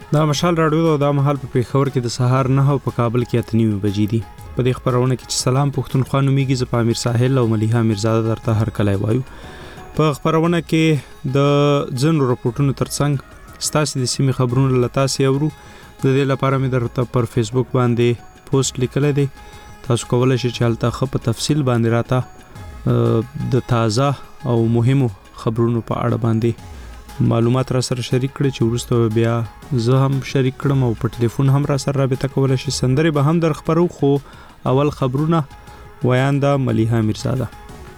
دا مشال راډیو دا مهال په پیښور کې د سهار 9 په کابل کې 8 بجې دي. په دې خبرونه کې چې سلام پښتونخوا نومیږي ز پامیر ساحل او ملیحه میرزاده درته هر کله وایو. په خبرونه کې د ځنو رپورټونو ترڅنګ ستاسو د سیمې خبرونه لتاسي اورو. د دې لپاره مې درته پر فیسبوک باندې پوسټ لیکل دي. تاسو کولای شئ چې هلته په تفصیل باندې راته د تازه او مهمو خبرونو په اړه باندې معلومات را سره شریک کړئ چې وروسته بیا زه هم شریک کړم او په ټلیفون هم را سره رابطه کولای شئ. سندرې به هم در خبرو خو اول خبرونه ویانده ملیحه میرزاده.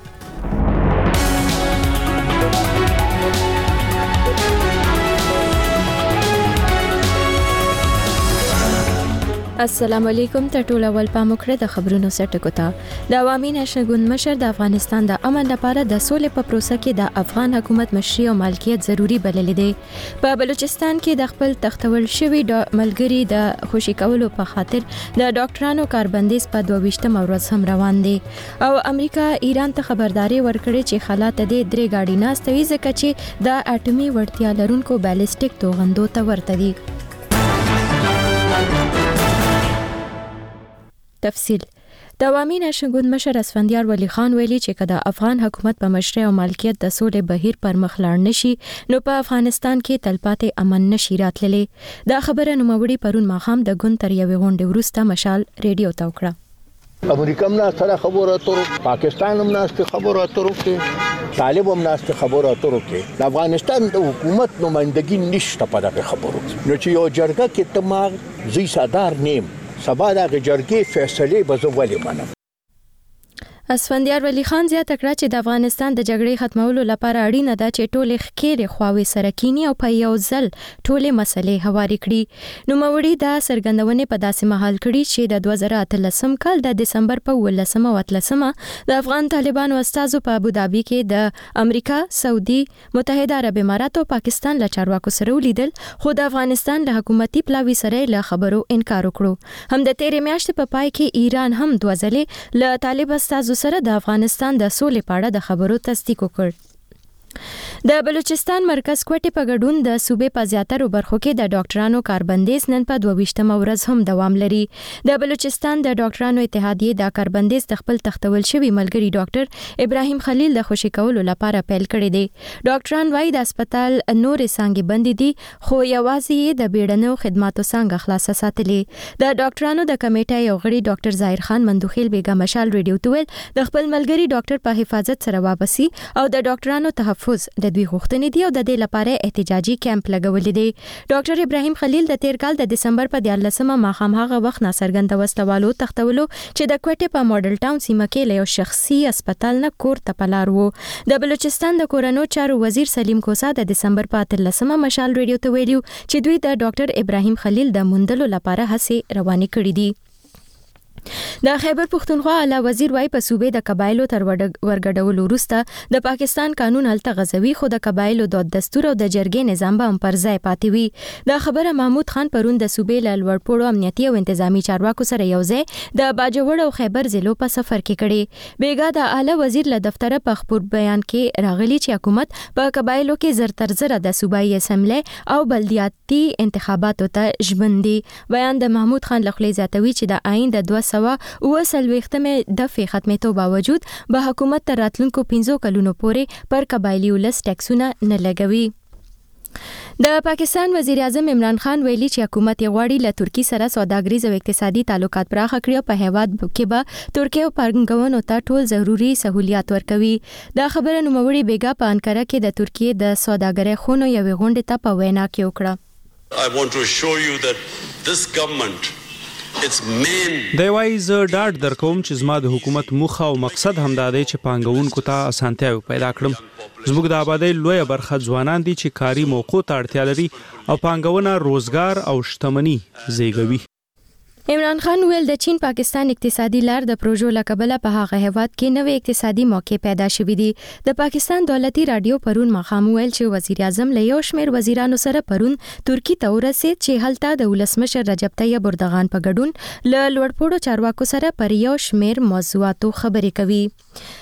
السلام علیکم. ټول اول پاموکره د خبرونو سرټکو ته د عوامي نشنل ګوند مشر د افغانستان د امن لپاره د سولې په پروسه کې د افغان حکومت مشري او مالکیت ضروری بللی دی. په بلوچستان کې د خپل تختول شوی د ملګری د خوشی کولو په خاطر د ډاکټرانو کاربندیز په 22 ورځ هم روان دي او امریکا ایران ته خبرداري ورکړي چې حالات د 3 گاډي ناستوي ځکه چې د اټومي وړتیا لرونکو بالستیک توغندو ته ورته دي. تفصیل د عوامي نشنل ګوند مشر اسفندیار ولی خان ویلي چې کله افغان حکومت په مشرۍ او مالکیت د سولې بهیر پر مخ لاړ نشي نو په افغانستان کې تلپاتې امن نشي راتللی. دا خبره نوموړي پرون ماښام د ګوند تر یوې غونډې وروسته مشال ریډیو ته وکړه. امریکا هم ناسته خبرو اترو، پاکستان هم ناسته خبرو اترو کې، طالب هم ناسته خبرو اترو کې. د افغانستان د حکومت نمائندګي نشته په دغه خبرو. نو چې یو جرګه کې تماغ زی صدر نیم سبا د جرګې فیصله به زه ولې منم. اسفندیار ولی خان زیاته کړه چې د افغانستان د جګړې ختمولو لپاره اړینه ده چې ټولې ښکېلې خواوې سره کینی او په یو ځل ټولې مسلې هواري کړي. نوموړي دا څرګندونې په داسې مهال کړي چې د 2013 کال د دسمبر په 18 او 13 د افغان طالبانو استازو په ابوظبي کې د امریکا، سعودي متحده عرب امارات او پاکستان له چارواکو سره ولیدل خو د افغانستان له حکومتي پلاوي سره له خبرو انکار وکړو. هم د تیرې میاشتې په پای کې ایران هم 2 ځلې له طالب استازو سره د افغانستان د سولې په اړه د خبرو تصدیق وکړ. د بلوچستان مرکز کوټې په ګډون د صوبې په زیاترو برخو کې د ډاکټرانو کاربندیز نن په 22 ورځ هم دوام لري. د بلوچستان د ډاکټرانو اتحادیې د کاربندیز د خپل تختول شوی ملګری ډاکټر ابراهیم خلیل د خوشی کولو لپاره پیل کړی دی. ډاکټران وايي د هسپتال نورې څانګې بندې دي خو یوازې د بیړنیو خدماتو څنګه خلاصه ساتلې. د ډاکټرانو د کمیټې یو غړي ډاکټر ظاهر خان مندوخیل بیګا مشال ریډیو ته ویل د خپل ملګری ډاکټر په حفاظت سره واپسی او د ډاکټرانو تحفظ د دوی غوښتنې دي او د دې لپاره احتجاجي کیمپ لګولې دي. ډاکټر ابراهیم خلیل د تیر کال د دسمبر په 14 ماښام هغه وخت ناڅرګنده وسلوالو تختولو چې د کوټې په ماډل ټاون سیمه کې له یو شخصي هسپتال نه کور ته پلار وو. د بلوچستان د کورونو چارو وزیر سلیم کوسا د دسمبر په 13 مشال ریډیو ته ویلو چې دوی د ډاکټر ابراهیم خلیل د موندلو لپاره هڅې روانې کړې دي. د خیبر پښتونخوا اعلی وزیر وايي په صوبې د قبایلو تر ورګډولو وروسته د پاکستان قانون هلته غزوي خو د قبایلو د دستور او د جرګې نظام به هم پر ځای پاتې وي. دا خبره محمود خان پرون د صوبې له لوړپوړو امنیتي او انتظامی چارواکو سره یوځای د باجوړ او خیبر ضلعو په سفر کې کړي. بیګا د اعلی وزیر له دفتره په خبر بیان کې راغلي چې حکومت په قبایلو کې زر تر زره د صوبایي اسمبلی او بلدیاتي انتخاباتو ته ژمن دي. بیان د محمود خان لخوا زیاتوي چې د آئین د 230 دفعې ختمېدو باوجود به حکومت تر راتلونکو 15 کلونو پورې پر قبایلی ولس ټیکسونه نه لګوي. د پاکستان وزیر اعظم عمران خان ویلي چې حکومت یې غواړي له ترکیه سره سوداګریز او اقتصادي تعلقات پراخ کړي او په هیواد کې به ترکیه او پنګونو ته ټول ضروري سہولیات ورکوي. دا خبره نوموړي بیګا په انکره کې د ترکیه د سوداګرۍ خونو یوې غونډې ته په وینا کې وکړه. I want to show you that this government دی وايي زه ډاډ درکوم چې زما د حکومت موخه او مقصد هم دا دی چې پانګونکو ته اسانتیاوې پیدا کړم. زموږ د آبادۍ لویه برخه ځوانان دي چې کاري موقعو ته اړتیا لري او پانګونه روزګار او شتمني زیږوي. عمران خان ویل د چین پاکستان اقتصادي لار د پروژو لکبله په هغه هیواد کې نوې اقتصادي موقع پیدا شوې دي. د پاکستان دولتي رادیو پرون ماښام ویل چې وزیر اعظم له یو شمېر وزیرانو سره پرون ترکی ته ورسېد چې هلته د ولسمشر رجب طیب اردوغان په ګډون له لوړپوړو چارواکو سره پر یو شمېر موضوعاتو خبرې کوي.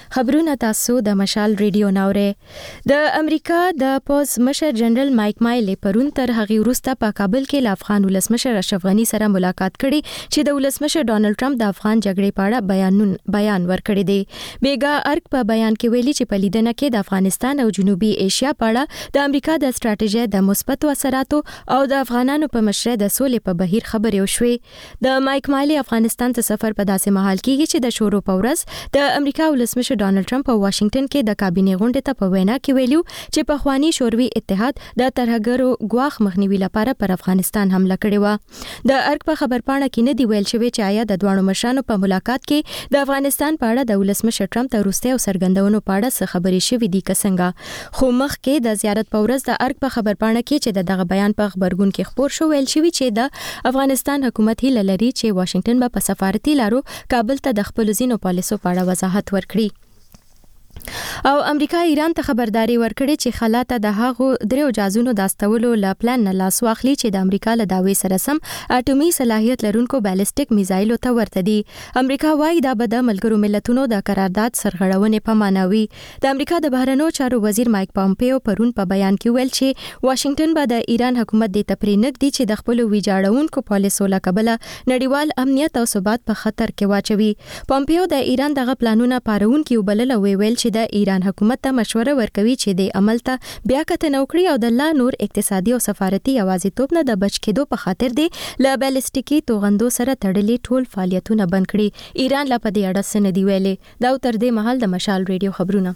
خبرونه تاسو د مشال ریډیو ناوړه د امریکا د پوز مشر جنرال مایک مایلی پرون تر هغه وروسته په کابل کې ل افغان ولسمشر اشرف غنی سره ملاقات کړي چې د ولسمشر ډانلډ ټرمپ د افغان جګړې په اړه بیان ورکړی دی. بیګا ارګ په بیان کې ویلي چې په لیدنه کې د افغانستان او جنوبي ایشیا په اړه د امریکا د ستراتیژۍ د مثبت اثراتو او د افغانانو په مشرۍ د سولې په بهیر خبرې وشوې. د مایک مایلی افغانستان ته سفر په داسې مهال کېږي چې د شورو په ورځ د امریکا ولسمشر ډانلډ ټرمپ په واشنگټن کې د کابینې غونډې ته په وینا کې ویلو چې په خواني شوروي اتحاد د ترهګرو ګواښ مخنیوي لپاره پر افغانستان حمله کړې و. د ارګ په خبرپاڼه کې نه دی ویل شوی چې آیا د دوه مشرانو په ملاقات کې د افغانستان په اړه د ولسمشر ټرمپ ته وروستي او څرګندونو په اړه څه خبرې شوې دي که څنګه. خو مخکې د زیارت په ورځ د ارګ په خبرپاڼه کې چې دغه بیان په خبرګون کې خبر شو ویل شوی چې د افغانستان حکومت هیله لري چې واشنگټن به په سفارتي لارو کابل ته د خپل ځینو پالیسو په اړه وضاحت ورکړي. او امریکا ایران ته خبرداري ورکړي چې خلاته د هغو درو جازونو داستولو لا پلان نه لاس واخلي چې د امریکا له داوی سره سم اټومي صلاحیت لرونکو بالستیک میزایلو ته ورته دي. امریکا وايي دا به د ملګرو ملتونو د قرارداد سرغړونې په معنا وي. د امریکا د بهرنیو چارو وزیر مایک پامپیو پرون په بیان کې ویل چې واشنگټن به د ایران حکومت د تپرینګ دي چې د خپل ویجاړونکو پالیسو لکبله نړیوال امنیت او ثبات په خطر کې واچوي. پامپیو د ایران دغه پلانونه پارون کې وبلل او ویل چې د ایران حکومت ته مشوره ورکوي چې د عمل ته بیا کتنه وکړي او د لا نور اقتصادي او سفارتي یوازیتوب نه د بچ کېدو په خاطر دی له بالستیکي توغندو سره تړلي ټول فعالیتونه بند کړي. ایران لا په دې اړه څه نه دی ویلي. دا تر دې مهال د مشال ریډیو خبرونه.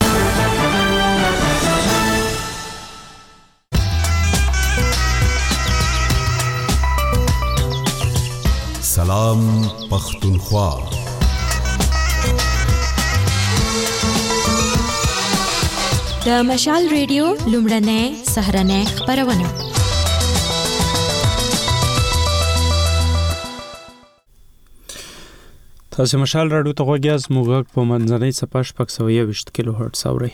سلام پختونخوا. د مشال ریډیو لومړنۍ سهرنۍ خبرونه. تاسو مشال راډیو ته غوږیاز موږ په منځنۍ صفحه 620 کیلو هرتز اورئ.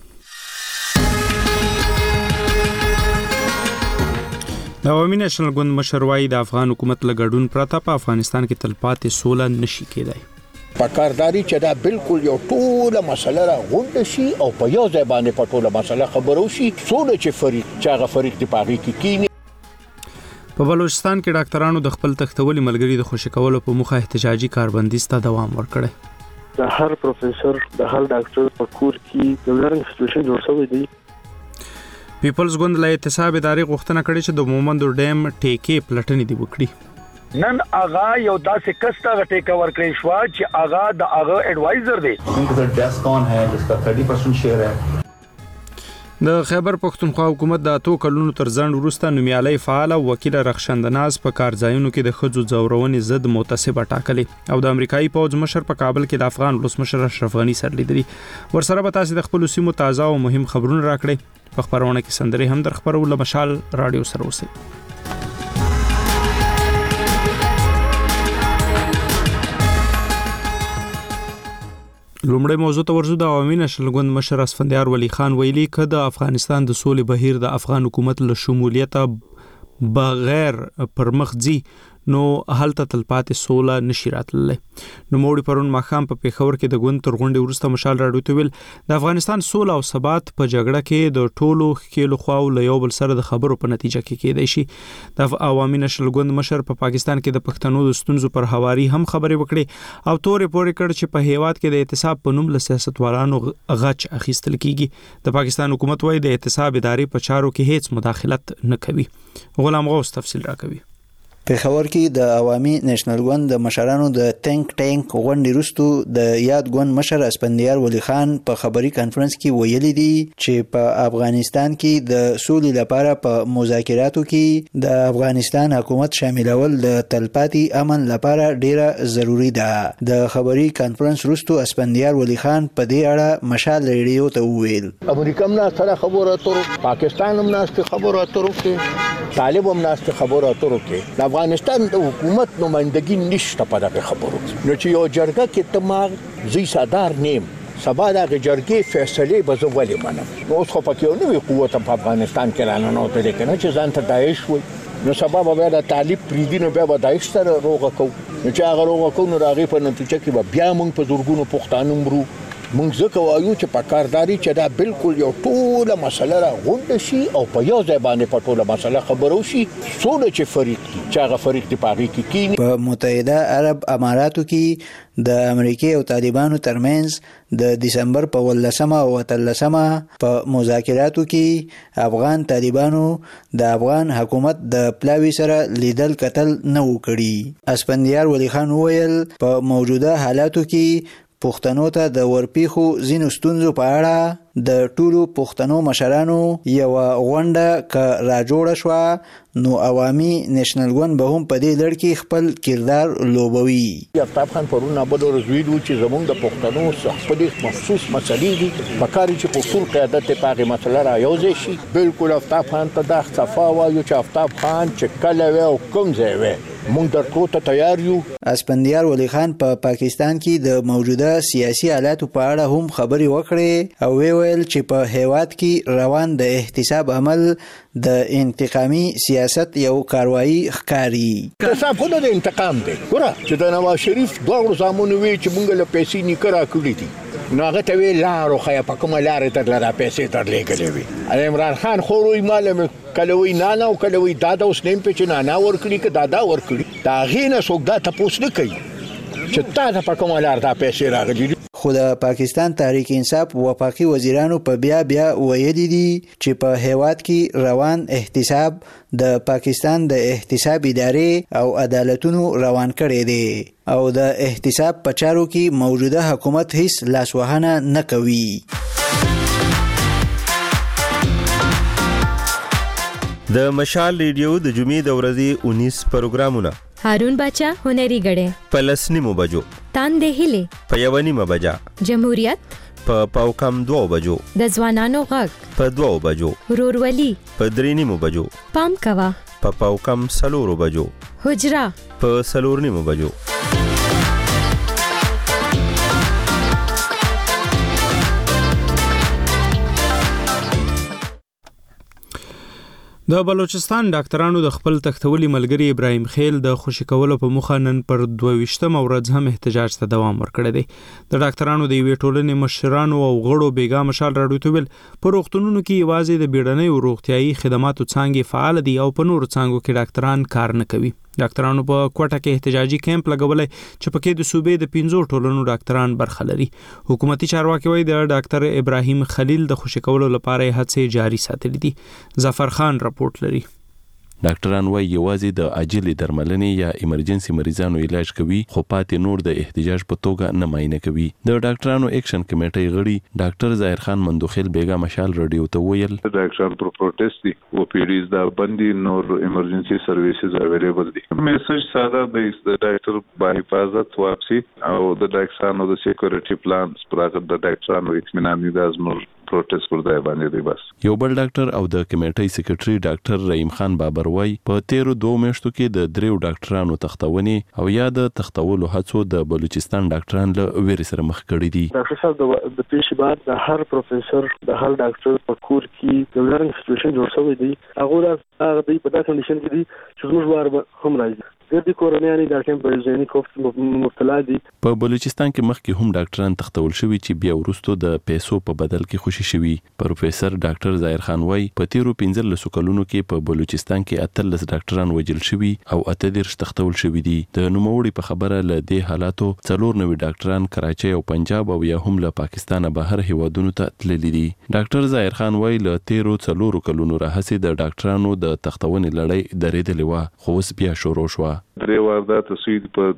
د عوامي نېشنل ګوند مشر وايي د افغان حکومت له ګډون پرته په افغانستان کې تلپاتې سوله نشي کېدای. پکارداري چې دا بالکل یو ټوله مسله را غونډه شي او په یو ځای باندې په ټوله مسله خبرو شي څونه چې فریق چې هغه فریق دی پاغي کې کینی. په بلوچستان کې ډاکټرانو د خپل تختولي ملګری د خوشی کولو په مخه احتجاجي کاربندیز ته دوام ورکړی. د هر پروفیسور د هر ډاکټر په کور کې یو لرنګ انسټیټیوشن جوړ شوی دی. پیپلز ګوند له احتساب ادارې غوښتنه کړې چې د مومندو ډیم ټیکې پلټنې دی وکړي. نن اغا یو داسې کستا ټیک اوور کړی شو چې اغا د اغا ایڈوایزر دی. انکو ډیسکون ہے جس کا 30% شیئر ہے. د خیبر پختونخوا حکومت د 2 کلونو تر ځنډ وروسته نومیالي فعال او وکیل رخشندناز په کارځایونو کې د خځو ځورونې ضد متصبه ټاکلې او د امریکایي پوز مشر په کابل کې د افغان ولسمشر اشرف غنی سره لیدلي. ورسره به تاسو د خپل سیمو تازه او مهم خبرونه راکړئ. په خبرونه کې سندري هم در خبرول مشال رادیو سره اوسئ. لومړی موضوع ته ورځو. د عوامي نېشنل ګوند مشر اسفندیار ولی خان ویلي چې د افغانستان د سولې بهیر د افغان حکومت له شمولیت بغیر پرمخ ځي نو هلته تلپاتې سوله نشي راتللی. نو موړي پرون ماښام په پیښور کې د ګوند تر غونډې وروسته مشال راډیو ته ویل د افغانستان سوله او ثبات په جګړه کې د ټولو ښکیلو خواو له یو بل سره د خبرو په نتیجه کې کېدای شي. د عوامي نېشنل ګوند مشر په پاکستان کې د پښتنو د ستونزو پر هواري هم خبرې وکړې او تورې پورې کړ چې په هیواد کې د احتساب په نوم له سیاستوالانو غچ اخیستل کیږي. د پاکستان حکومت وايي د احتساب ادارې په چارو کې هیڅ مداخلت نه کوي. غلام غوث تفصیل راکوي. پیښور کې د عوامي نېشنل ګوند د مشرانو د ټینک غونډې وروسته د یاد ګوند مشر اسفندیار ولی خان په خبري کانفرنس کې ویلي دي چې په افغانستان کې د سولې لپاره په مذاکراتو کې د افغانستان حکومت شاملول د تلپاتې امن لپاره ډیره ضروری ده. د خبري کانفرنس وروسته اسفندیار ولی خان په دې اړه مشال ریډیو ته وویل امریکا هم سره خبرو اترو، پاکستان هم ناست خبرو اترو کې، طالب هم ناست خبرو اترو کې. افغانستان د حکومت نمائندګي نشته په دغه خبرو. نو چې یو جرګه کې تماغ زی صدر نیم سبا د جرګې فیصله به زه ولې منم. اوس خو پکې یو نوی قوت په افغانستان کې راننوته دی کنه چې ځان ته داعش وي. نو سبا به د طالب پریدي نو بیا به داعش سره روغه کو. نو چې هغه روغه کو نو راغی په نتیجه کې به بیا موږ په زورګونو پښتانه مرو. مونږ ځکه وایو چې په کارداري چې دا بالکل یو ټوله مسله را غونډه شي او په یو ځای باندې په ټوله مسله خبرو شي څونه چې فریق دي چې هغه فریق دی پاږي کې کینی. په متحده عرب اماراتو کې د امریکای او طالبانو ترمنځ د دسمبر په 18 او 13 په مذاکراتو کې افغان طالبانو د افغان حکومت د پلاوی سره لیدل کتل نه وکړي. اسفندیار ولی خان وویل په موجوده حالاتو کې پښتنو ته د ورپیخو ځینو ستونزو په اړه د ټولو پښتنو مشرانو یو غونډه ک راجوړه شو نو عوامي نېشنل ګوند به هم په دې لړ کې خپل کردار لوبوي. آفتاب خان پرونه بل ورځوي چې زمونږ د پښتنو خپل مخصوص مسلې دي پکاري چې په ټول قیادت په هغه مسله را یوځي شي. بالکل آفتاب خان ته د صفا وایو چې آفتاب خان چې کله و او کوم ځای و مونږ درکو ته تیار یو. اسفندیار ولی خان په پاکستان کې د موجوده سیاسي حالاتو په اړه هم خبري وکړې او ویل چې په هیواد کې روان د احتساب عمل د انتقامي سیاست یو کاروایی ښکاری. احتساب خو د انتقام دی. ګوره چې د نواز شریف دوه زامنو وی چې مونږ له پیسې نکرا کړې دي نو هغه ته وی لارو خیا په کومه لارې ته لاره پیسې تر لګلې وی. عمران خان خو روي مالم کلوي نه او کلوي دادا اوس نیم په چې نه ورکړي ک دادا ورکړي دا غینه څوک دا تاسو نه کوي چې تا په کومه لار دا پیسې راغلي. خو د پاکستان تحریک انصاف وفاقي وزیرانو په بیا ویلي دي چې په هیواد کې روان احتساب د پاکستان د احتساب ادارې او عدالتونو روان کړي دي او د احتساب په چارو کې موجوده حکومت هیڅ لاسوهنه نه کوي. د مشال ریډیو د جمعې د ورځې 19 پروګرامونه هارون باچا هنري غړې په 10 بجو تاندې هلي په 1 بجا جمهوریت په پاوکم 2 بجو د ځوانانو غږ په 2 بجو رورولي په 3 بجو پام کوا په پاوکم 4 بجو حجرا په 4 بجو. د بلوچستان ډاکټرانو د خپل تختولي ملګری ابراهیم خیل د خوشی کولو په مخه نن پر 22 ورځ هم احتجاج ته دوام ورکړی دی. د ډاکټرانو د یوې ټولنې مشرانو او غړو بیګا مشال راډیو ته ویل په روغتونونو کې یوازې د بیړنۍ روغتيایي خدماتو څانګې فعال دي او په نورو څانګو کې ډاکټران کار نه کوي. ډاکټرانو په کوټه کې احتجاجي کیمپ لګولای چې پکې د صوبې د 15 ټولنو ډاکټران برخه لري. حکومتي چارواکي وایي د ډاکټر ابراهیم خلیل د خوشی کولو لپاره هڅې جاري ساتلې دي. ظفر خان رپورټ لري. ډاکټران وايي یوازې د عاجلې درملنې یا ایمرجنسي مریضانو علاج کوي خو پاتې نور د احتجاج په توګه نه معاینه کوي. د ډاکټرانو اکشن کمیټې غړي ډاکټر ظاهر خان مندوخیل بیګا مشال رادیو ته ویل ډاکټران پر پروټیست دي او پیډیز دا باندې نور ایمرجنسي سرویسز اویلیبل دي. میسج ساده دی د ډاکټر با حفاظت واپسی او د ډاکټرانو د سکیورټي پلانز پراګه د ډاکټرانو اطمینان دي ازمر پروټیست پر ځای باندې دی. بس یو بل ډاکټر او د کمیټې سیکریټري ډاکټر رحیم خان بابر وای په 13 میاشتو کې د دریو ډاکټرانو تختونې او یا د تختولو هڅو د بلوچستان ډاکټران له ویري سره مخ کړي دي. ډاکټر صاحب د پیښې بعد د هر پروفیسور د هر ډاکټر په کور کې د لرنګ سټیشن جوړ شوی دی. هغه د په داسې کنډیشن کې دي چې موږ واره هم راځي د کورونیاني د کم پرېزنی کوفت مبتلا دي. په بلوچستان کې مخکې هم ډاکټران تختول شوی چې بیا ورستو د پیسو په بدل کې خوشي شوی. پروفیسور ډاکټر ظاهر خان وای په 15 کلونو کې په بلوچستان کې 13 ډاکټران وژل شوی او 18 تختول شوی دي. د نوموړي په خبره ل دې حالاتو 94 ډاکټران کراچۍ او پنجاب او یا هم له پاکستان بهر هیوادونو ته تللي دي. ډاکټر ظاهر خان وای ل 13 کلونو راهسي د ډاکټرانو د تختونې لړۍ درېدلې و خو اوس بیا شروع شو. درې واردات سوید په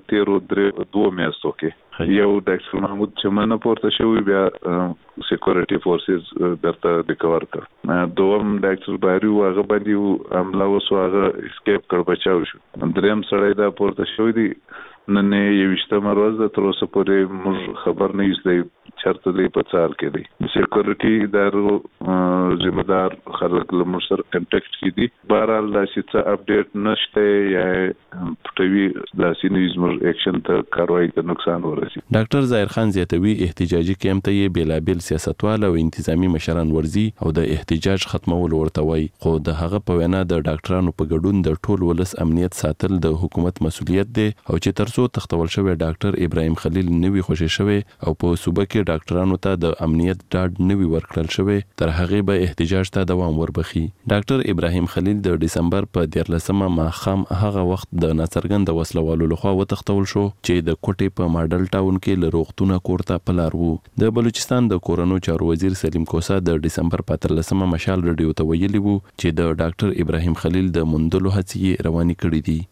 2 میاشتو کې یو ډاکټر محمود چمن پورته شوی بیا سکیورټي فورسز درته ریکور کړ. دوم ډاکټر باری هغه باندې حمله وسو هغه اسکیپ کړ بچاو شو. دریم سړی دا پورته شوی دی نن یې وشته مرز د تر اوسه پورې موږ خبر نه یې چرته دی په څار کې دی. سکیورټي ادارو ذمہ دار خلک له موږ سره کنټیکټ کې دي. بهرحال دا چې اپډیټ نشته یا پټوي د سینیزم اکشن ته کاروایی ته نقصان ورسي. ډاکټر ظاهر خان زیاتوي احتجاجي کیمپ ته یې بیلابل سیاستوال او انتظامی مشران ورزي او د احتجاج ختمول ورته وای خو د هغه په وینا د ډاکټرانو په ګډون د ټول ولس امنیت ساتل د حکومت مسؤلیت دی او چې ترڅو تختول شوی ډاکټر ابراهیم خلیل نوی خوشی شوی او په صوبه کې کې ډاکټرانو ته د امنیت ډاډ نوي ورکړل شوی تر هغه به احتجاج ته دوام وربخي. ډاکټر ابراهیم خلیل د دسمبر په 14مه ماښام هغه وخت د ناڅرګند وسلوالو لخوا وتښتول شو چې د کوټې په ماډل ټاون کې له روغتونه کورته په لار وو. د بلوچستان د کورونو چارو وزیر سلیم کوسا د دسمبر په 13مه مشال رادیو ته ویلي وو چې د ډاکټر ابراهیم خلیل د موندلو هڅې روانې کړې دي.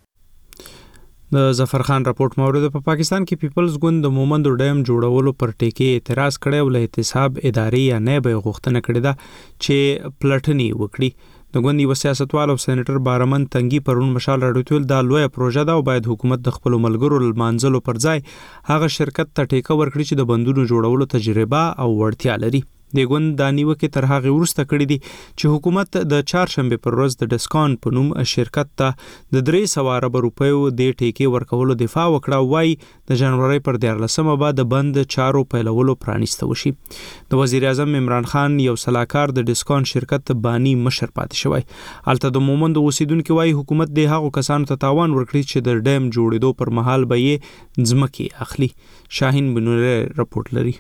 د ظفر خان راپورټ مورد په پاکستان کې پیپلز ګوند د مومندو ډیم جوړولو پر ټیکې اعتراض کړی او له احتساب ادارې یا نیب غوښتنه کړې ده چې پلټنې وکړي. د ګوند یو سیاستوال او سېنیټر بارمن تنګي پرون مشال راډیو دا لویه پروژه ده او باید حکومت د خپل ملګرو لمانځلو پر ځای هغه شرکت ته ټیکه ورکړي چې د بندونو جوړولو تجربه او وړتیا لري. د ګوند د نیوکې تر هغه وروسته کړی دي چې حکومت د چهارشنبه پر ورځ د ډسکان په نوم شرکت ته د 300 ارب روپیو د ټیکې ورکولو دفاع وکړه. وای د جنوري پر 14مه بعد د بند چارو پیلولو پرانیسته وشي. د وزیر اعظم عمران خان یو صلاحکار د ډسکان شرکت بانی مشر پاتې شوی. الته د مومند اوسیدونکو وای حکومت د هغو کسانو ته تاوان ورکړي چې د ډیم جوړېدو پر مهال به یې ځمکې اخلي. شاهین بنوره راپورټ لري.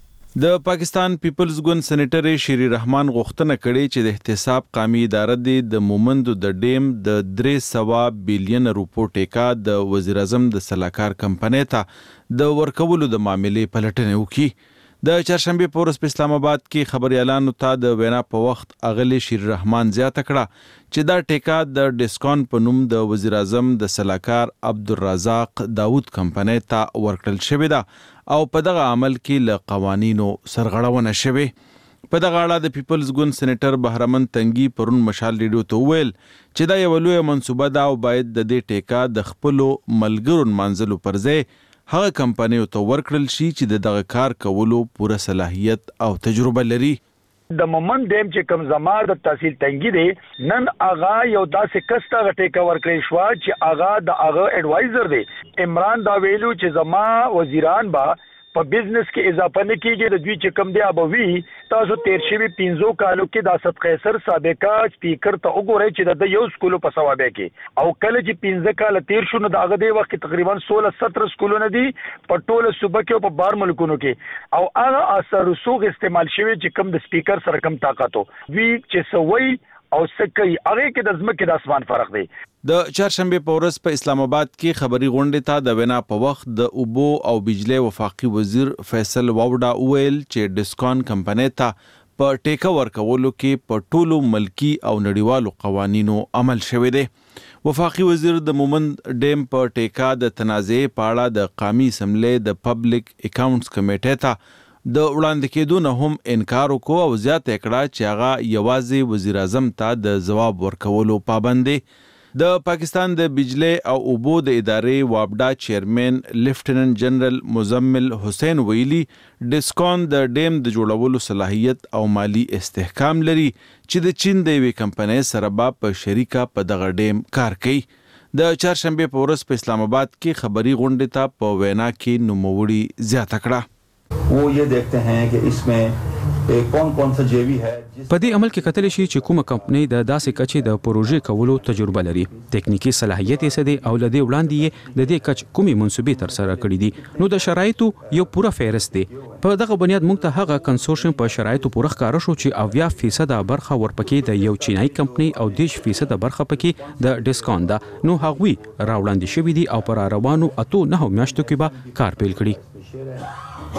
د پاکستان پیپلز ګوند سېنیټر شری رحمان غوښتنه کړې چې د احتساب قومي ادارې د مومندو د ډیم د 300 بلین روپو ټیکا د وزیر اعظم د صلاحکار کمپنۍ ته د ورکولو د معاملې پلټنه وکړي. د چهارشنبه په ورځ په اسلام آباد کې خبريالانو ته د وینا په وخت اغلی شری رحمان زیاته کړه چې دا ټیکا د ډسکان په نوم د وزیر اعظم د صلاحکار عبدالرزاق داود کمپنۍ ته ورکړل شوې ده او په دغه عمل کې له قوانینو سرغړونه شوې. په دغه اړه د پیپلز ګوند سېنیټر بهرمن تنګي پرون مشال ریډیو ته ویل چې دا یو لوی منصوبه ده او باید د دې ټیکا د خپل ملګرو منځلو پر ځای هغه کمپنیو ته ورکړل شي چې دغه کار کولو پوره صلاحیت او تجربه لري. د مومند ډیم چې کوم زما د تحصیل تنګي دی نن اغا یو داسې کستا غټه ورکړې شو چې اغا د اغا ایڈوایزر دی. عمران دا ویلو چې زما وزیران با په بزنس کې اضافه نه کیږي د دوی چې کم دی ابوي تاسو 13 کالو کې د اسد قیصر سابقہ سپیکر ته وګورئ چې د یو سکول په ثوابه کې او کله چې 15 کال تیر شو نو د هغه دی وخت تقریبا 16-17 سکولونه دي په ټوله صوبه کې او په بار ملکونو کې او هغه اثر رسوخ استعمال شوی چې کم د سپیکر سره کم طاقت وي چې سوي او سکه هغه کې د ځمکې د اسمان فرق دی. د چهارشنبه په ورځ په اسلام آباد کې خبري غونډه ته د وینا په وخت د اوبو او بجلی وفاقي وزیر فیصل واوډا ویل چې ډسکان کمپنۍ ته په ټیکه ورکولو کې په ټولو ملکی او نړیوالو قوانینو عمل شوی دی. وفاقي وزیر د مومند ډیم په ټیکا د تنازع په اړه د قومي اسمبلی د پبلک اکاونټس کمیټې ته د وړاندې کېدو نه هم انکار وکړ او زیاته کړه چې هغه یوازې وزیر اعظم ته د جواب ورکولو پابند دی. د پاکستان د بجلی او اوبو د ادارې وابډا چیرمن لیفټیننټ جنرال مزمل حسین ویلی ډسکان د ډیم د جوړولو صلاحیت او مالی استحکام لري چې د چین د یوې کمپنۍ سره په شریکه په دغه ډیم کار کوي. د چهارشنبه په ورځ په اسلام آباد کې خبري غونډه ته په وینا کې نوموړي زیاته کړه. वो ये देखते हैं कि इसमें कौन सा जेवी है. په دې عمل کې کتل شي چې کومه کمپنۍ د داسې کچې د پروژې کولو تجربه لري، ټکنیکی صلاحیت یې سده او لدی وړاندې یې د دې کچ کومې منسوبې تر سره کړې دي. نو د شرایطو یو پوره فهرست دی. په دغه بنیاد موږ ته هغه کنسورشیم په شرایطو پوره ښکار شو چې 80% برخه ورپکې د یو چینایي کمپنۍ او 10% برخه پکې د ډسکان ده. نو هغوی راوړاندې شوی دي او پر روانو 8-9 میاشتو کې به کار پیل کړي.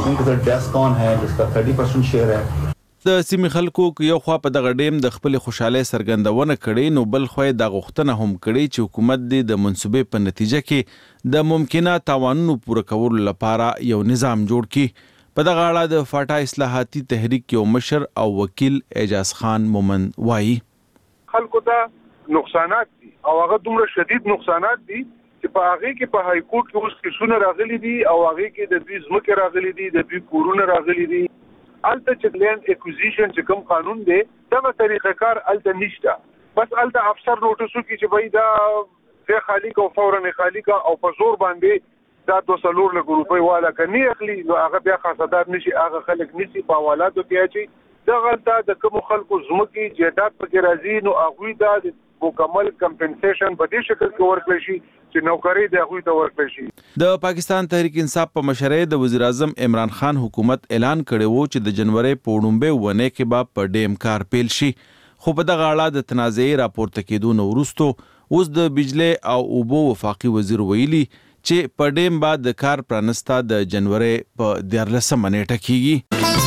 د سیمې خلکو یو خوا په دغه ډیم د خپل خوشاله سرګندونه کړي نو بل خو د غوښتنه هم کړي چې حکومت د منسوبې په نتیجه کې د ممکنه تاوانونو پوره کولو لپاره یو نظام جوړ کړي. په دغه اړه د فاټا اصلاحاتي تحریک یو مشر او وکیل اعجاز خان مومن وایي خلکو ته نقصانات دي او هغه دومره شدید نقصانات دي چې په هغه کې په های کورټ کې اوس کیسونه راغلي دي او هغه کې د دوی ځمکې راغلي دي د دوی کورونه راغلي دي. الته چې لینډ اکوزیشن چې کوم قانون دی دغه طریقه کار الته نشته. بس الته افسر نوټیسو کې چې بای دا ځای خالی کو فورا خالی کا او په زور باندې دا 200 لک روپۍ والا کني اخلي نو هغه بیا خاصدار نشي هغه خلک نشي په حوالاتو کې اچي دغه د کوم خلکو ځمکې جیدات پکې راځي نو هغه دا مکمل کمپنسیشن په دې شکل کې ورکړي شي چې نوکری د هغوی ته ورکړل شي. د پاکستان تحریک انصاف په مشرۍ د وزیر اعظم عمران خان حکومت اعلان کړی وو چې د جنوري په وړاندې ونه کې به په ډیم کار پیل شي، خو په دغه اړه د تنازعي راپورته کېدو نه وروسته اوس د بجلی او اوبو وفاقي وزیر ویلي چې په ډیم بعد د کار پرانستا د جنوري په 14 نیټه کیږي.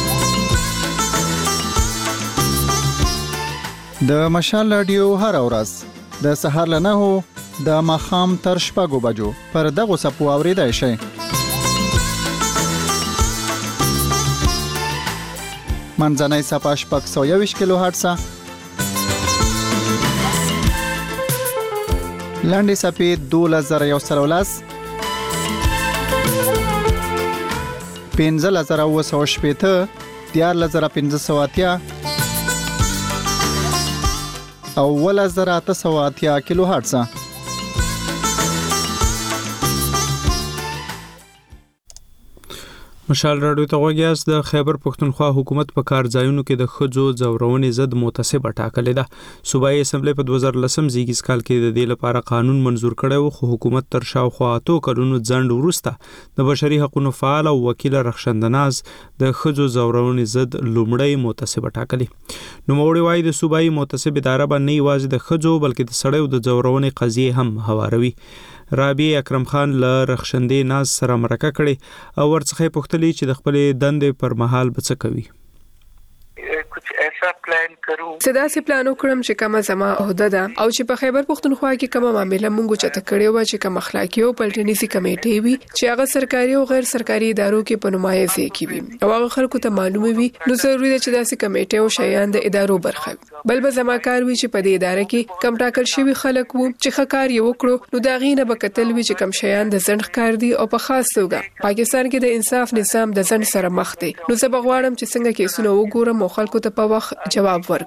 د مشال رادیو هر ورځ د سهار له 9 د ماښام تر 6 بجو پر دغه سپو اوریدای شئ. منځنۍ صفحه 621 کیلو هرتز، لاندې صفحه 2113 15980 14580 او 1880 کیلو هرتز. مشال راډیو ته غوږیاست. د خیبر پښتونخوا حکومت په کارځایونو کې د ښځو ځورونې ضد متصبه ټاکلې ده. صوبایي اسمبلی په 2010 زیږیز کال کې د دې لپاره قانون منزور کړی و، خو حکومت تر شاوخوا 8 کلونو ځنډ وروسته د بشري حقوقو فعال او وکیل رخشندناز د ښځو ځورونې ضد لومړی متصبه ټاکلې. نوموړي وايي د صوبایي متصبه اداره به نه یوازې د ښځو بلکې د سړیو د ځورونې قضیې هم هواروي. رابعه اکرم خان له رخشندې ناز سره مرکه کړي او ورڅخه پوښتلې چې د خپل دندې پر مهال به څه کوي. ایسا پلان کرو صدا سي پلان وکړم چې کومه زما عہده ده او چې په خیبر پښتونخوا کې کومه معاملې مونږ چته کړې و چې کوم اخلاقی او پلټنیسي کمیټې وي چې هغه سرکاري او غیر سرکاري ادارو کې په نمایندګي کوي او هغه خلکو ته معلومه وي، نو ضروري ده چې داسې کمیټې او شایان د ادارو برخه بل به زما کار وي چې په دې اداره کې کم ټاکل شوی خلک وو چې ښکار یې وکړو، نو دا غینه به کتل وي چې کم شایان د ځنډ کار دي او په خاص توګه پاکستان کې د انصاف نظام د ځنډ سره مخ دی، نو زه بغواړم چې څنګه کیسونه وګورم او خلکو ته په وخت جواب ورکړم.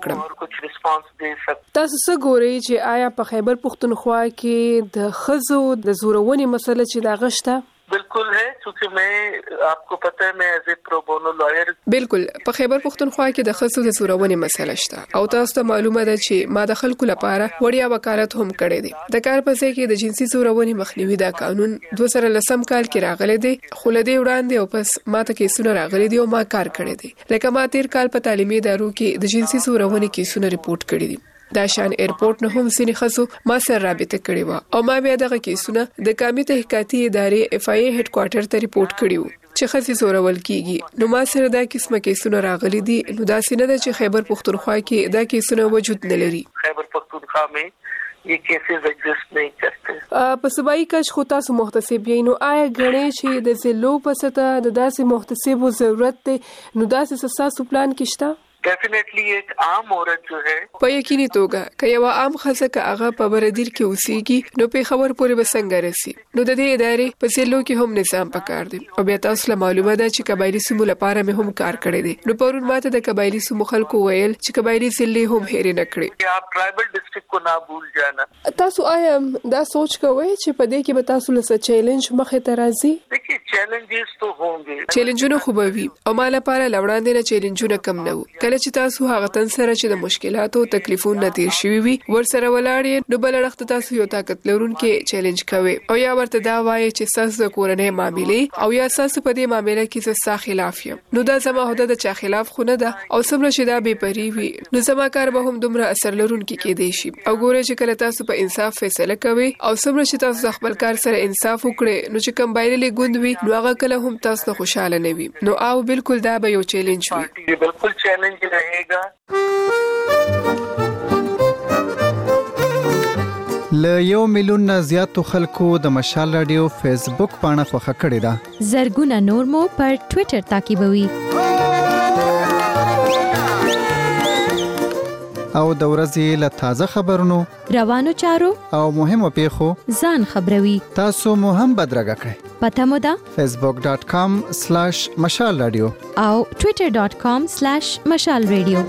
تاسو څه ګورئ چې آیا په خیبر پښتونخوا کې د ښځو د زورونې مسله چې دا غشته؟ बिल्कुल है, क्योंकि मैं आपको पता है मैं as a pro bono lawyer बिल्कुल په خیبر پښتونخوا کې د ښځو د زورونې مسله شته او تاسو ته معلومه ده چې ما د خلکو لپاره وړیا وکالت هم کړی دی. د کار په ځای کې د جنسي زورونې مخنیوي دا قانون 2010 کال کې راغلی دی، خو له دې وړاندې او پس ما ته کیسونه راغلي دي او ما کار کړی دی. لکه ما تیر کال په تعلیمي ادارو کې د جنسي زورونې کیسونه ریپورت کړی دي. دا شان ایرپورټ نه هم سینې خصو ما سره رابطه کړې و او ما بیا دغه کیسونه د قومي تحقیقاتي ادارې اف آی ای هډ کوارټر ته ریپورت کړیو چې خصي زورول کیږي. نو ما سره دا قسمه کیسونه راغلي دي، نو دا سینه ده چې خیبر پښتونخوا کې دا کیسونه وجود نه لري. خیبر پښتونخوا کې یہ کیسز ایگزسٹ نہیں کرتے. په صوبایي کچ خو تاسو محتسب یې، نو آیا غړې چې د زلو په ستا د داسې محتسبو ضرورت دی، نو داسې ساسو پلان کې شته؟ डेफिनेटली एक आम औरत जो है په یقیني توګه که یو عام خزه که هغه په بردیر کې اوسېږي نو په خبر پورې به څنګه رسي. نو د دې ادارې په سیلو کې هم نظام پکار دی او بیا تاسو له معلومه ده چې قبایلی سمو لپاره مې هم کار کړی دی. نو پرون ماته د قبایلی سمو خلکو ویل چې قبایلی سیلې هم هېر نه کړي. آپ ټرایبل ډیسټریکټ کو نه بھول جانا. تاسو آیا دا سوچ کوئ چې په دې کې به تاسو له چیلنج مخې ته راځي؟ देखिए चैलेंजेस तो होंगे، چیلنجونه خو به وي او ما لپاره لوړاندې نه چیلنجونه کم نه وو. کله چې تاسو هغه تن سره چې د مشکلاتو تکلیفونو تیر شوي وي ور سره ولاړ نو بل وخت تاسو یو طاقت لرونکي چیلنج کوي او یا ورته دا وایي چې تاسو د کورنۍ معاملې او یا تاسو په دې معاملې کې څه خلاف یم، نو دا زما هدا د چا خلاف خو نه ده او سمره چې دا به پری وي نو زما کار به هم دومره اثر لرونکي کې دی شي. او ګوره چې کله تاسو په انصاف فیصله کوي او سمره چې تاسو خپل کار سره انصاف وکړي نو چې کوم بایللې ګوند وي نو هغه کله هم تاسو خوشاله نه وي. نو او بالکل دا به یو چیلنج وي، بالکل چیلنج रहेगा. ل 1 میلیون نه زیاتو خلکو د مشال رادیو فیسبوک پاڼه خوښه کړې ده. زرګونه نور مو پر ټوئیټر تعقیبوي او د ورځې له تازه خبرونو، روانو چارو او مهمو پیښو ځان خبروي. تاسو مو هم بدرګه کړئ. پته مو ده facebook.com/مشال رادیو او twitter.com/مشال رادیو.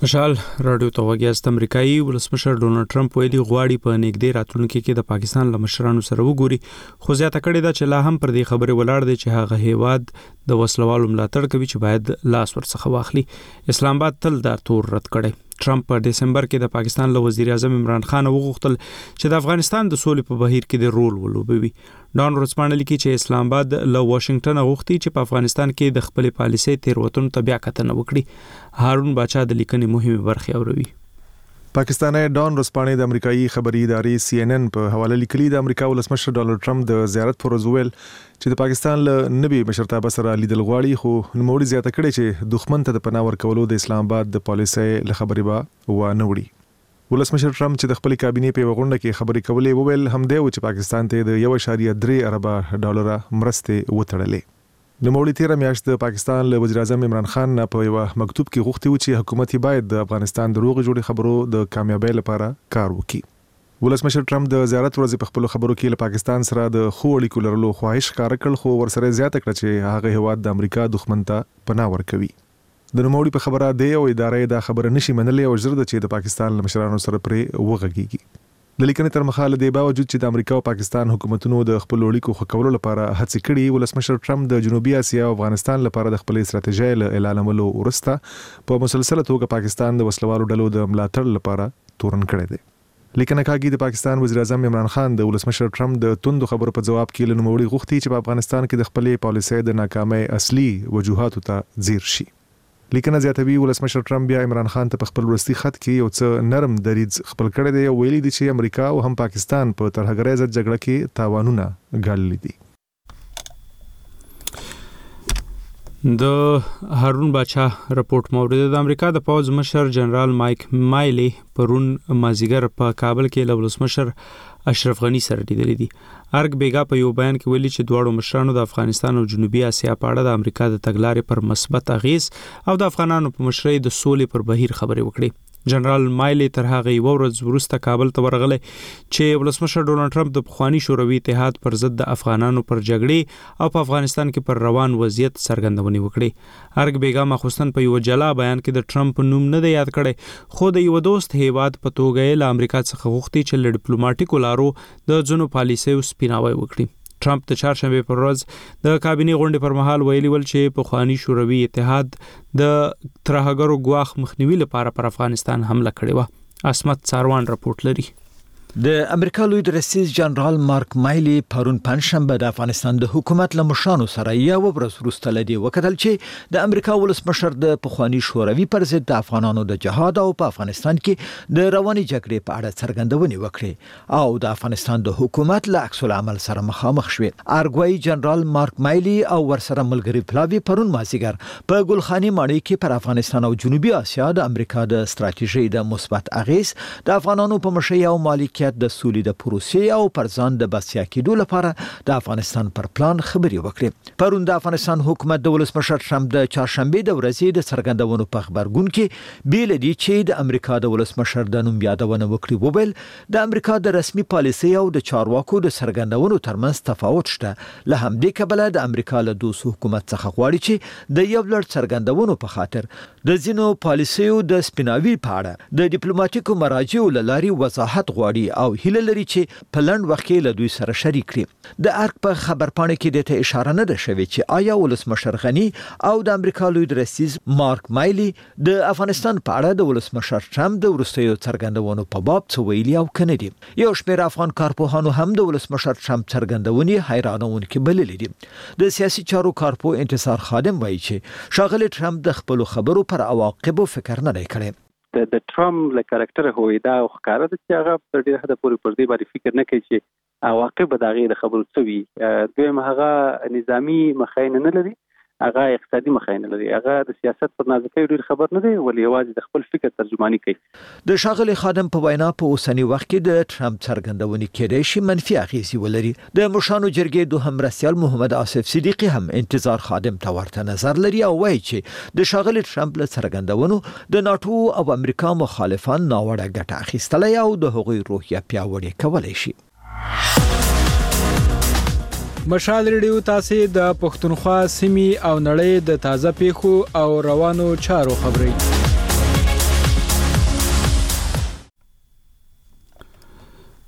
مشال رادیو ته وګیاست. امریکایي ولسمشر ډونالد ټرمپ ویلي غواړي په نږدې راتلونکي کې د پاکستان له مشرانو سره وګوري، خو زیاته کړې ده چې لا هم پر دې خبره ولاړ دی چې هغه هیواد د وسلوالو ملاتړ کوي چې باید لاس ورڅخه واخلي. اسلام آباد تل دا تور رد کړي. ټرمپ په دسمبر کې د پاکستان له وزیر اعظم عمران خان وغوښتل چې د افغانستان د سولې په بهیر کې د رول ولوبوي. ډان روزمانه لیکي چې اسلام آباد له واشنگټن غوښتي چې په افغانستان کې د خپل پالیسۍ تیروتنو ته بیا کتنه وکړي. هارون باچا د لیکنې مهمه برخه اوروي. پاکستاني ډان روزپانه د امریکایي خبري ادارې CNN په حواله لیکلي د امریکا ولسمشر ډونالد ټرمپ د زیارت پر ورځ چې د پاکستان له نبی مشرتابه سره لیدل غواړي، خو نوموړي زیاته کړې چې دښمن ته د پناه ورکولو د اسلام آباد د پالیسۍ له خبرې به و نه وړي. ولسمشر ټرمپ چې د خپل کابینې په غونډه کې خبرې کولې وویل هم دی چې پاکستان ته د 1.3 ارب ډالر مرستې وټړلې. نوموړي تیر میاشت د پاکستان له وزیر اعظم عمران خان په یو مکتوب کې غوښتي و چې حکومت باید د افغانستان د روغ جوړې خبرو د کامیابی لپاره کار وکړي. ولسمشر ټرمپ د زیارت ورځ په خپل خبرو کې له پاکستان سره د خو اړیکو لرلو خواهش ښکاره کړ، خو ورسره زیاته کړه چې هغه هیواد د امریکا دښمن ته پناه ورکوي. د نوموړي په خبره دی او ادارې دا خبره نشي منلې او ژر د چې د پاکستان له مشرانو سره پرې وغږیږي. د لیکنې تر مخاله دی باوجود چې د امریکا او پاکستان حکومتونو د خپل اړیکو ښه کولو لپاره هڅې کړې، ولسمشر ټرمپ د جنوبي اسیا او افغانستان لپاره د خپل استراتیژۍ له اعلانولو وروسته په مسلسله توګه پاکستان د وسلوالو ډلو د ملاتړ لپاره تورن کړی دی. لیکنه کاږي د پاکستان وزیر اعظم عمران خان د ولسمشر ټرمپ د توندو خبرو په جواب کې له نوموړي غوښتي چې په افغانستان کې د خپلې پالیسۍ د ناکامۍ اصلي وجوهاتو ته ځیر شي. لیکنه زیاتوي ولسمشر ټرمپ بیا عمران خان ته په خپل وروستي خط کې یو څه نرم دریځ خپل کړی دی او ویلي دی چې امریکا او هم پاکستان په ترهګرۍ ضد جګړه کې تاوانونه ګاللي دي. د هارون باچا رپورت مورد د امریکا د پوز مشر جنرال مایک مایلی پرون مازیګر په کابل کې له ولسمشر اشرف غنی سره لیدل دي. ارګ بیگا په یو بیان کې ویلي چې دواړو مشرانو د افغانستان او جنوبي اسیا په اړه د امریکا د تګلارې پر مثبت اغیز او د افغانانو په مشرۍ د سولې پر بهیر خبرې وکړي. جنرال مایلی تر هغه یو ورځ وروسته کابل ته ورغلی چې ولسمشر ډونالد ټرمپ د پخوانی شوروي اتحاد پر ضد د افغانانو پر جګړې او په افغانستان کې پر روان وضعیت څرګندونې وکړي. ارګ بیگا مخصوصن په یو جلا بیان کې د ټرمپ نوم نه دی یاد کړی، خو د یو دوست هیواد په توګه له امریکا څخه غوښتي چې له ډیپلوماټیکو لارو د ځینو پالیسیو سپیناوی وکړي. ټرمپ د چهارشنبه پر ورځ د کابینې غونډې پر مهال ویلي ول چې پخوانی شوروي اتحاد د ترهګرو ګواښ مخنیوي لپاره پر افغانستان حمله کړې و. اسمت څاروان رپورت لري. د امریکا لوی رئیس جنرال مارک مایلی پرون پنځشنبه د افغانستان د حکومت له مشرانو سره یو ورځ وروسته لدی وکتل چې د امریکا ولسمشر د پخوانی شوروي پر ضد د افغانانو د جهاد او په افغانستان کې د رواني جګړې په اړه څرګندونې وکړي او د افغانستان د حکومت له عکس العمل سره مخامخ شوی. ارګوي جنرال مارک مایلی او ورسره ملګری پلاوی پرون مازیګر په ګلخاني ماڼۍ کې پر افغانستان او جنوبي اسیا د امریکا د ستراتیژۍ د مثبت اغیز د افغانانو په مشرۍ او مالکیت د سولې د پروسې او پرځان د بسیا کېدو لپاره د افغانستان پر پلان خبرې وکړي. پرون د افغانستان حکومت د ولسمشر ټرمپ د چهارشنبه د ورځې د څرګندونو په خبرګون کې بیل دي چې د امریکا د ولسمشر د نوم یادونه وکړي. وویل د امریکا د رسمي پالیسۍ او د چارواکو د څرګندونو ترمنځ تفاوت شته. له همدې کبله د امریکا له دوست حکومت څخه غواړي چې د یو لړ څرګندونو په خاطر د ځینو پالیسیو د سپیناوي په اړه د ډیپلوماټیکو مراجعو له لارې وضاحت غواړي او هیله لري چې په لند وخت کې له دوی سره شریک کړي. د ارګ په خبرپاڼه کې د ته اشاره نه ده شوې چې آیا ولسمشر غنی او د امریکا لوی رئیس مارک مایلی د افغانستان په اړه د ولسمشر ټرمپ د وروستیو څرګندونو په باب څه ویلي او کنه دي. یو شمېر افغان کارپوهانو هم د ولسمشر ټرمپ څرګندونې حیرانونکې بللې دي. د سیاسي چارو کارپو انتصار خادم وایي چې شاغلی ټرمپ د خپل خبرو پر عواقبو فکر نه کړي. د ټرمپ له کاراکټر هوی دا ښکاره ده چې هغه په ډېر حد پورې پر دې باندې فکر نه کوي چې عواقب به د هغې د خبرو څه وي. دویم هغه نظامي مخینه نه لري، هغه اقتصادي مخینه لري، هغه د سیاست پر نازکۍ ډېر خبر نه دی ولې یوازې د خپل فکر ترجماني کوي. د شاغلی خادم په وینا په اوسنی وخت کې د ټرمپ څرګندونې کېدای شي منفي اغېزې ولري. د مشرانو جرګې دوهم مرستیال محمد آصف صدیقي هم انتظار خادم ته ورته نظر لري او وایي چې د شاغلی ټرمپ له څرګندونو د ناتو او امریکا مخالفان ناوړه ګټه اخیستلای او د هغوی روحیه پیاوړې کولای شي. مشال ریډیو تاسو د پښتونخوا سیمې او نړۍ د تازه پیښو او روانو چارو خبري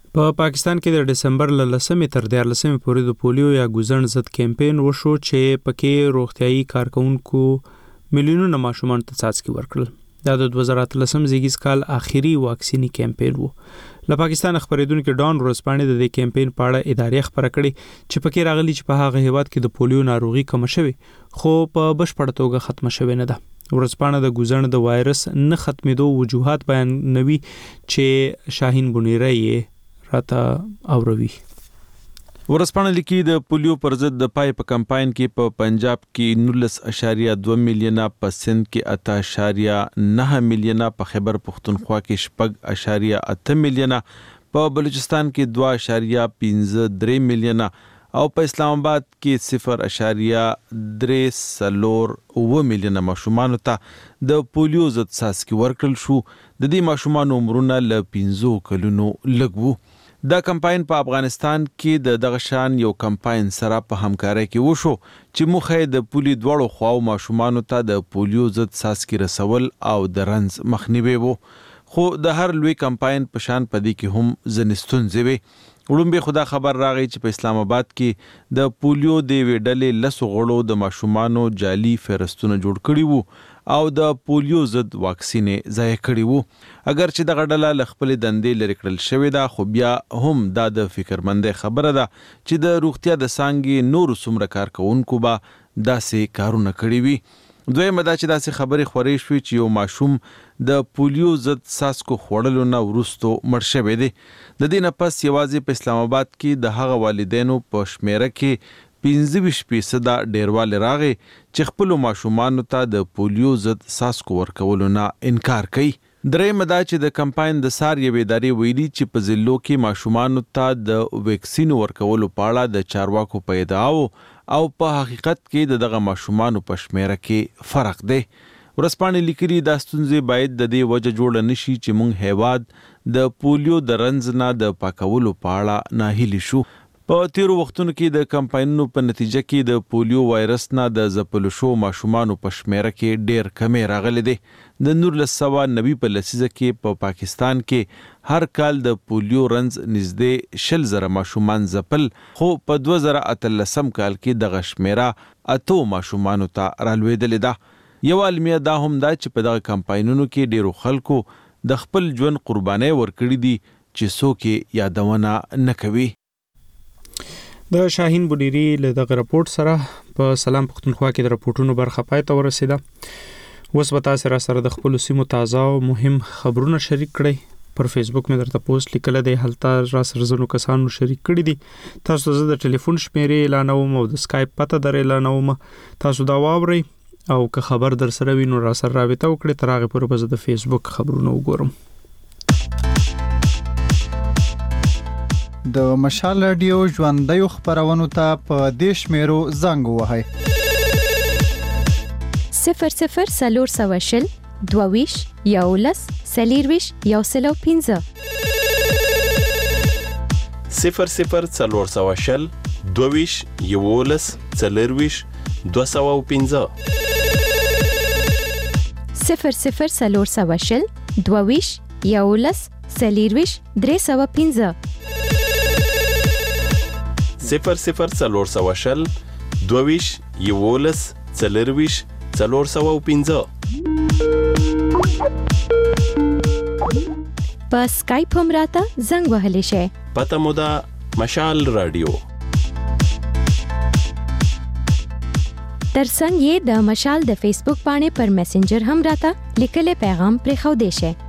په پاکستان کې د دسمبر ل 10 تر 14 پورې د پولیو یا ګوزن ضد کمپاین وشو چې پکې روغتيایي کارکونکو میلیونونو ماشومان ته څاڅکي ورکړل. دا د 2013 زیږیز کال آخري واکسینی کمپاین وو. له پاکستان خبرېدونکو ډان ورځپاڼې د دې کمپاین په اړه ادارې خبره کړې چې پکې راغلي چې په هغه هیواد کې د پولیو ناروغي کم شوه خو په بشپړ توګه ختم شوه نه ده. ورځپاڼه د ګوزن د وایرس نه ختمېدو وجوهات بیانوي چې شاهین بنیره یې راته اوروي. ورځپاڼه لیکي د پولیو پر ضد د پای په کمپاین کې په پنجاب کې 19.2 میلیونه، په سند کې 8.9 میلیونه، په خیبر پختونخوا کې 6.8 میلیونه، په بلوچستان کې 2.53 میلیونه او په اسلام آباد کې 0.34 میلیونه ماشومان ته د پولیو ضد څاڅکي ورکړل شو. د دې ماشومان عمرونه له 15 کلونو لږ وو. دا کمپاین په افغانستان کې د دغه شان یو کمپاین سره په همکارۍ کې وشو چې موخه د پولی دوړو خواو ماشومان ته د پولیو ضد څاڅکي رسول او د رنځ مخنیوي وو. خو د هر لوی کمپاین په شان پدې کې هم ځنستون زوي. وړومبه خدا خبر راغی چې په اسلام آباد کې د پولیو د ویډلې لسو غړو د ماشومانو جعلي فهرستونه جوړ کړي وو او د پولیو ضد واکسینې ضایع کړي وو. اگر چې د غډله لخپل دندې لری کړل شوې ده خو بیا هم د فکرمندې خبره ده چې د روغتیا د سانګي نور څومره کارکونکو به داسې کارونه کړي وي. دویمه دا چې داسې خبرې خورې شوې چې یو ماشوم د پولیو ضد څاڅکو خوړلو نه وروسته مړ شوی دی. د دې نه پس یوازې په اسلام آباد کې د هغه والدینو په شمیره کې 25% ډیرواله راغی چې خپل ماشومان ته د پولیو ضد څاڅکو ورکولو نه انکار کوي. درېمه دا چې د کمپاین د سار یوې ادارې ویلي چې په ضلعو کې ماشومان ته د ویکسین ورکولو په اړه د چارواکو په ادعاو او په حقیقت کې دغه ماشومان په شمیره کې فرق دی. ورځپاڼې لیکلي دا ستونزې باید د دې وجه جوړ نشي چې موږ هیواد د پولیو د رنځ نه د پاکولو په اړه ناهیلي شو. په تیرو وختونو کې د کمپاینونو په نتیجه کې د پولیو وایرس نه د ځپلو شو ماشومانو په شمیره کې ډیر کمی راغلی دی. د 1990 په لسیزه کې په پاکستان کې هر کال د پولیو رنځ نږدې 20,000 ماشومان ځپل خو په 2013 کال کې دغه شمیره 8 ماشومانو ته رالوېدلې ده. یو عالمیه دا هم دا چې په دغه کمپاینونو کې ډیرو خلکو د خپل ژوند قرباني ورکړي دي چې څوک یې یادونه نه کوي. د شاهین بنیری له دغه راپورټ سره په سلام پختونخوا کې د راپورټونو برخه پای ته ورسیده. اوس به تاسو را سره د خپل سیمو تازه او مهم خبرونه شریک کړئ. پر فیسبوک مې درته پوسټ لیکل دی، هلته را سره زنو کسانو شریک کړي دي. تاسو زه د ټلیفون شمیرې اعلانوم او د سکایپ پته در اعلانوم. تاسو دا واورئ او که خبر در سره وینو را سره رابطه وکړئ. تر هغه پورې به زه د فیسبوک خبرونه وګورم. د مشال رادیو ژوندۍ خبرونو ته په دیش میرو زنګ وهاي 00 22 یولس سلیرویش یوسلو 15 00 22 یولس سلیرویش 215 00 22 یولس سلیرویش 315 00 22 یولس سلیرویش 415 په سکایپ هم راته زنګ وهلی شي. پته مو ده مشال رادیو. ترڅنګ یې د مشال د فیسبوک باندې پر میسنجر هم راته لیکل پیغام پرې خو دی شي.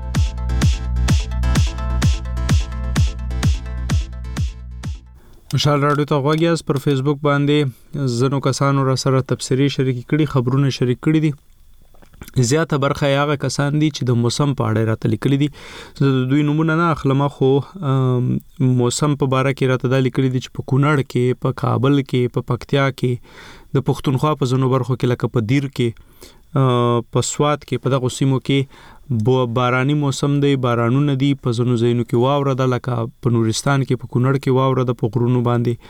مشال رادیو ته غوږیاس. پر فیسبوک باندې زنو کسانو را سره تبصری شریک کړي، خبرونه شریک کړي دي. زیاته برخه هغه کسان دي چې د موسم په اړه راته لیکلي دي. زه د دوی نمونه نه اخلم خو موسم په باره کې راته دا لیکلي دي چې په کونړ کې، په کابل کې، په پکتیا کې، د پښتونخوا په ځینو برخو کې لکه په دیر کې، په سوات کې، په دغه سیمو کې باراني موسم دی، بارانونه دي. په ځینو ځایونو کې واوره ده لکه په نورستان کې، په کونړ کې واوره ده په غرونو باندې.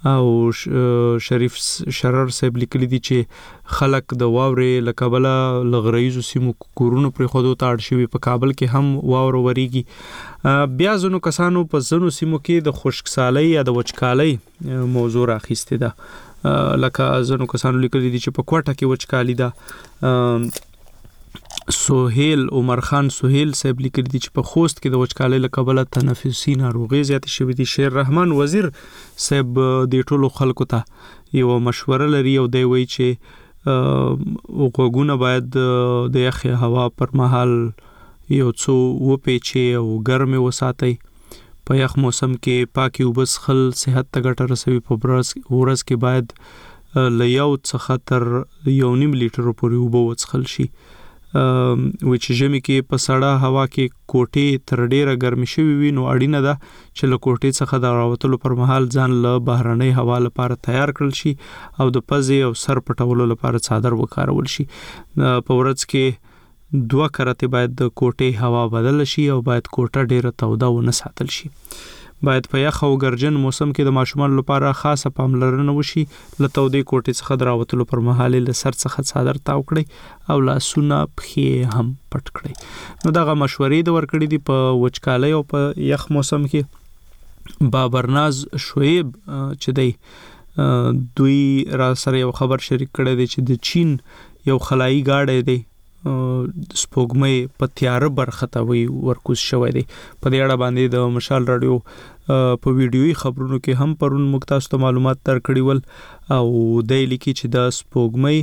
او شریف شرر صاحب لیکلي دي چې خلک د واورې لکبله لغریزو سیمو کورونو پر خودو تاړ شوی په کابل کې هم واور وریږي بیا ځنو کسانو په ځنو سیمو کې د خشکسالۍ یا د وچکالۍ موضوع راخیسته ده لکه ځنو کسانو لیکلي دي چې په کوټه کې وچکالي ده سہیل عمر خان سہیل صاحب لیکلي دي چې په خوست کې د وچکالۍ له کبله تنفسي ناروغي زیات شوې دي شیر رحمان وزیر صاحب د ټولو خلکو ته یو مشوره لري او دی وایي چې وګونه باید د یخ هوا پر مهال یو څو وپیچي او ګرمه وساتي په یخ موسم کې پاکي وبس خل صحت ته ګټه رسوي په ورځ کې باید لیاو څخه تر 1.5 لیټر پورې وبو وڅخل شي چې ژمي کې په سړه هوا کې کوټې تر ډیره ګرمي شوي وي نو اړینه ده چې له کوټې څخه د راوتلو پر مهال ځان له بهرنۍ هوا لپاره تیار کړل شي او د پزې او سر پټولو لپاره څادر وکارول شي په ورځ کې 2 کرته باید د کوټې هوا بدل شي او باید کوټه ډیره توده ونه ساتل شي باید په یخ او ګرجن موسم کې د ماشومان لپاره خاصه پاملرنه وشي له تودې کوټې څخه دراوتلو پر مهال له سر څخه څادر تاو کړي او لاسونه پخې هم پټ کړي نو دغه مشورې د ورکړې دي په وچکالۍ او په یخ موسم کې بابرناز شعیب چې دی دوی را سره یو خبر شریک کړی دی چې د چین یو خلایي گاډی دی سپوږمۍ په تیار برخه ته وی ورکوز شوی دی په دې اړه باندې د مشال رادیو په ویډیوي خبرونو کې هم پرون مختص ته معلومات درکړي ول او د لیکي چې د سپوږمۍ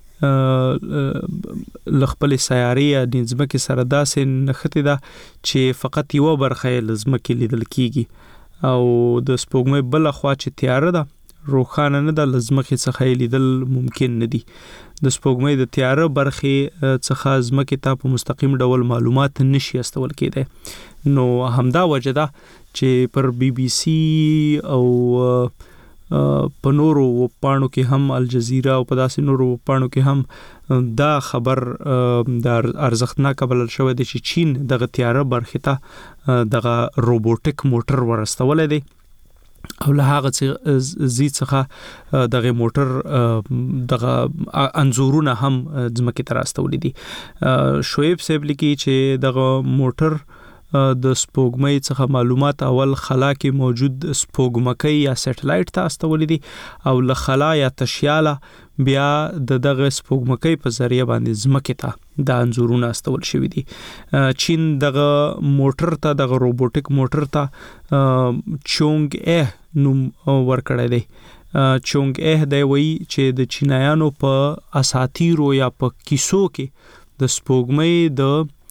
لخپل سیارې یا نظمکه سره داسې نخته ده چې فقط یو برخه لزمکه لیدل کیږي او د سپوږمۍ بل خوا چې تیار ده روخانه نه د لزمکه څخه لیدل ممکن نه دي د سپوږمۍ د تیاره برخې څخه ځمکې ته په مستقیم ډول معلومات نشي استول کېدای نو همدا وجه ده چې پر بي بي سي او په نورو پاڼو کې هم الجزیره او په داسې نورو پاڼو کې هم دا خبر د ارزښتناک بلل شوی دی چې چین دغه تیاره برخې ته دغه روبوټیک موټر ورستول دی او له هغه څخه دغه موټر دغه انزورونه هم ځمکې ته راستولې دي شعیب صاحب لیکي چې دغه موټر د سپوږمۍ څخه معلومات اول خلا کې موجود سپوږمکۍ یا سټلایټ ته استولې دي او له خلا یا تشیاله بیا دغه سپوږمکۍ په ذریعہ باندې ځمکې ته د انزورونه استول شوی دي چین دغه موټر ته دغه روبوټیک موټر ته چونګ اه نوم ورکړی دی چونګ اه دی وایي چې د چینایانو په اساطیرو یا په کیسو کې د سپوږمۍ د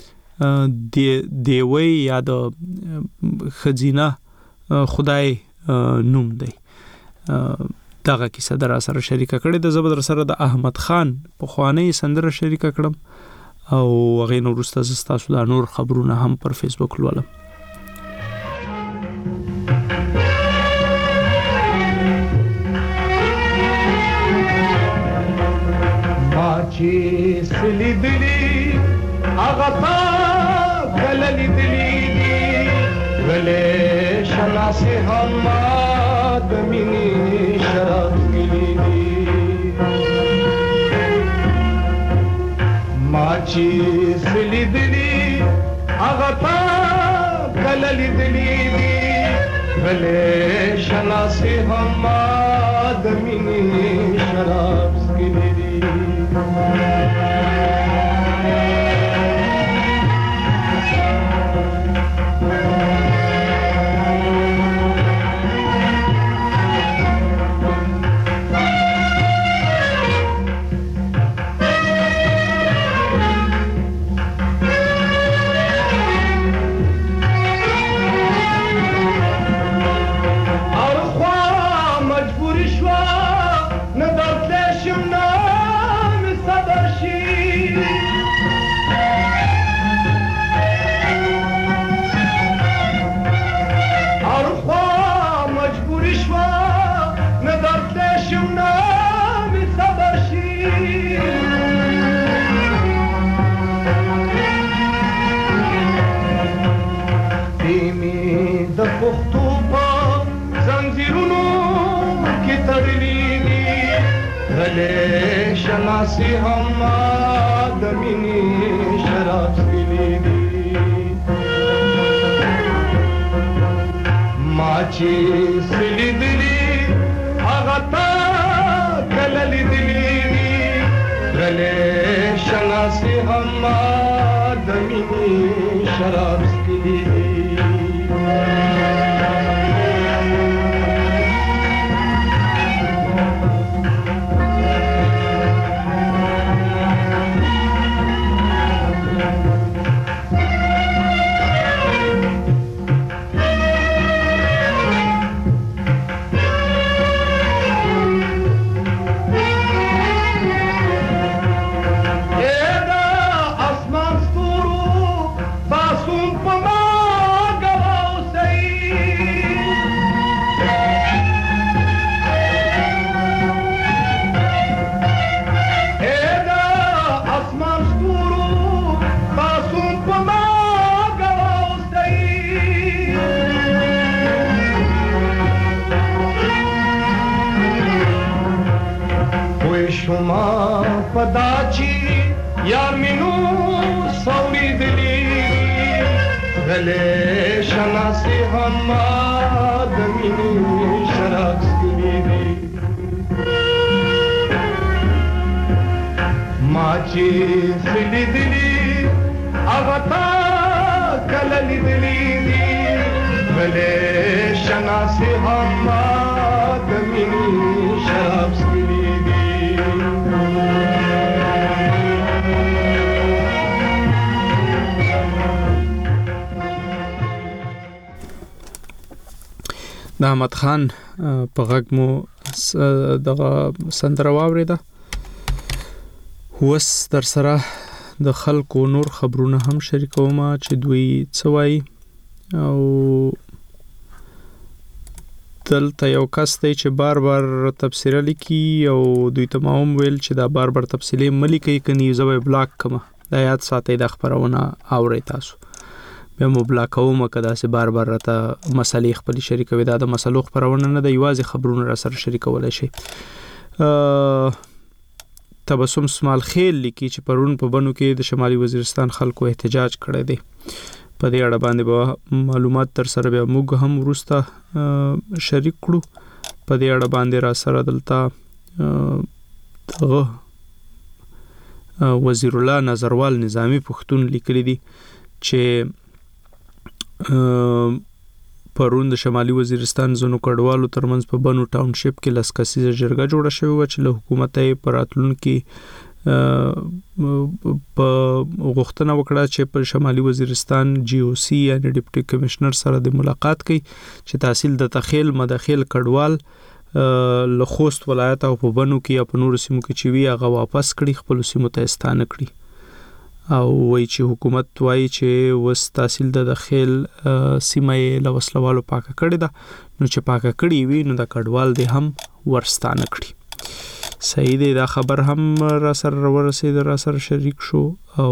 دیوی یا د خزینه خدای نوم دی دغه کیسه در سره شریکه کړې د زبر سره د احمد خان په خوانی سندره شریکه کړم او هغه نو وروسته تاسو د نور خبرونه هم پر فیسبوک لولم ماچی سلیدلی اغا گللی دلی دی گلے شناسی ہم آدمینی شراب گلی دی ماچی سلی دلی اغا گللی دلی دی گلے شناسی ہم آدمینی شراب گلی دی شناسی هم د مینې شراب څکلي دي ما چې څه لیدلي هغه تا کله لیدلي دي غلې شناسی هم د مینې شراب څکلي دي پداچی یار مینو سوری دلی غلې شناسی هم د مینې شراب څکلي دي ما چې څه لیدلي هغه تا کله لیدلي دي غلې شناسی هم د مینې شراب څکلي دي د احمد خان په غږ مو دغه سندره واورېده وس در سره د خلکو نور خبرونه هم شریکوم چې دوی څه وایي او دلته یو کس دی چې بار بار تفسیره لیکي او دوی ته ما هم ویل چې دا بار بار تفصیلي ملیکي کني زه به بلاک کما دا یاد ساتي د خبرونه اوري تاسو به مو بلاکوم کدا سه بار بار راته مسلې خپل شریکوي دا د مسلو خبرونه نه د یوازې خبرونه را سره شریکول شي تبسم اسماعیل خیل لیکي چې پرون په بنو کې د شمالي وزیرستان خلکو احتجاج کړی دی په دې اړه باندې به معلومات تر سره به موږ هم ورسته شریک کړو په دې اړه باندې را سره دلته وزیر الله نظروال نظامی پښتون لیکلی دي چې پرون د شمالي وزیرستان زونو کډوالو ترمنځ په بنو ټاونشپ کې لسکسیزه جرګه جوړه شوې و چې له حکومت یې پراتلون کې په غوښتنه وکړه چې په شمالي وزیرستان جی او سی یعنی ډیپټي کمشنر سره د ملاقات کوي چې تحصیل د تخیل مداخل کډوال له خوست ولایت او په بنو کې په نور سیمو کې چې وی هغه واپس کړي خپل سیمو ته ستانه کړي او وایي چې حکومت وایي چې وس تحصیل د داخل سیمه له وسلوالو پاکه کړي ده نو چې پاکه کړي وي نو د کډوال دې هم ورستانه کړي صحیح دی دا خبر هم را سره ورسید را سره شریک شو او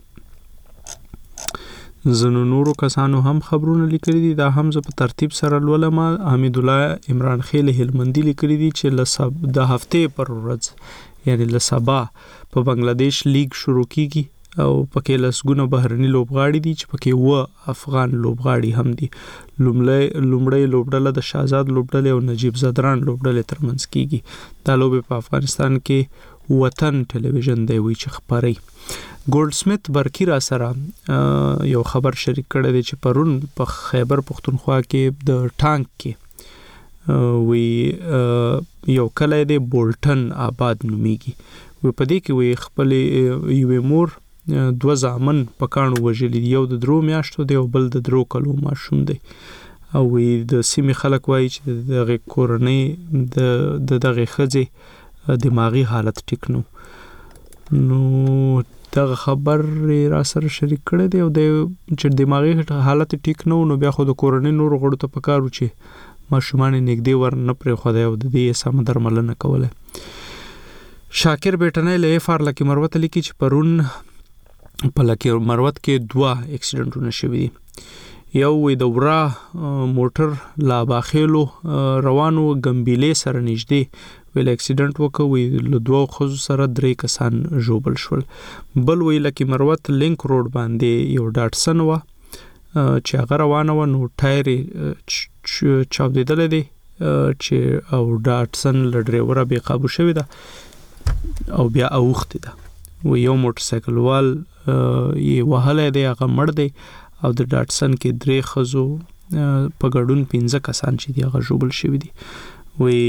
زنو نورو کسانو هم خبرونه لیکلي دي دا هم په ترتیب سره لولم حمید الله عمران خیل هلمندی لیکلي دي چې د هفته پر ورځ یعنی له سبا په بنگلاديش لیگ شروع کیږي او پکې لسګونه بهرني لوبغاړي دي چې پکې و افغان لوبغاړي هم دي لومړی لوبډله د شاهزاد لوبډله او نجیب زدران لوبډله ترمنځ کیږي دا لوبه په افغانستان کې وطن ټلویزیون دی وی چې خبري ګولډ سمث برکی را سره یو خبر شریک کړی دی چې پرون په خیبر پختونخوا کې د ټانک کې وی یو کلی دی بولټن آباد نومیږي وی په دې کې وی خپل یو مور دو زامن پکانو وجلی یو د درو میاشتو دی او بل د درو کلو ماشوم دی او وی د سیمې خلک وایي چې دغه کورنۍ د دغه خځې دماغي حالت ټیک نو دغه خبر را سره شریک کړی دی او د چې دماغي حالت ټیک نو بیا خو د کورنۍ نور غړو ته پکارو چې ماشومان نګدي ور نه پرې خو دی او د دې سم درملنه کوله شاکر بیٹنه له فار لکه مروت لیکي چې پرون په لکه مروت کې 2 اکسیډنټونه شوي دي یو وی د ورا موټر لا باخېلو روانو ګمبيلې سره نږدې شپې اکسیډنټ وکړ له دوه خزو سره 3 کسان ژوبل شول. بل وی لکه مروت لینک روډ باندې یو ډاټسن و چې هغه روانه و نو ټایر چاودیدل دي چې او ډاټسن له ډرایور به قابو شوی ده او بیا اوخته ده و یو موټر سایکل وال یې وهله دی هغه مړ دی او د ډاټسن کې 3 خزو په ګډون 15 کسان چې دی هغه ژوبل شوی دي. وی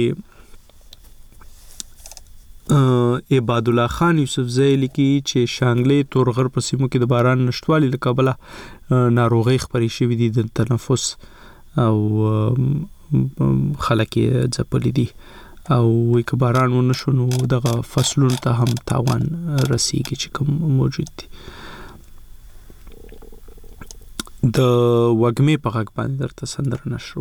عباد الله خان یوسف زیلی کی چې شانګلې تورغر په سیمو کې د باران نشټوالي له کبله ناروغي خبري شوې دي د تنفس او خلک یې ځپلي دي او وی که باران ونه شو نو دغه فصلونو ته هم تاوان رسیږي چې کوم موجود دي. د وګمې په غږ باندې درته سندره نشرو.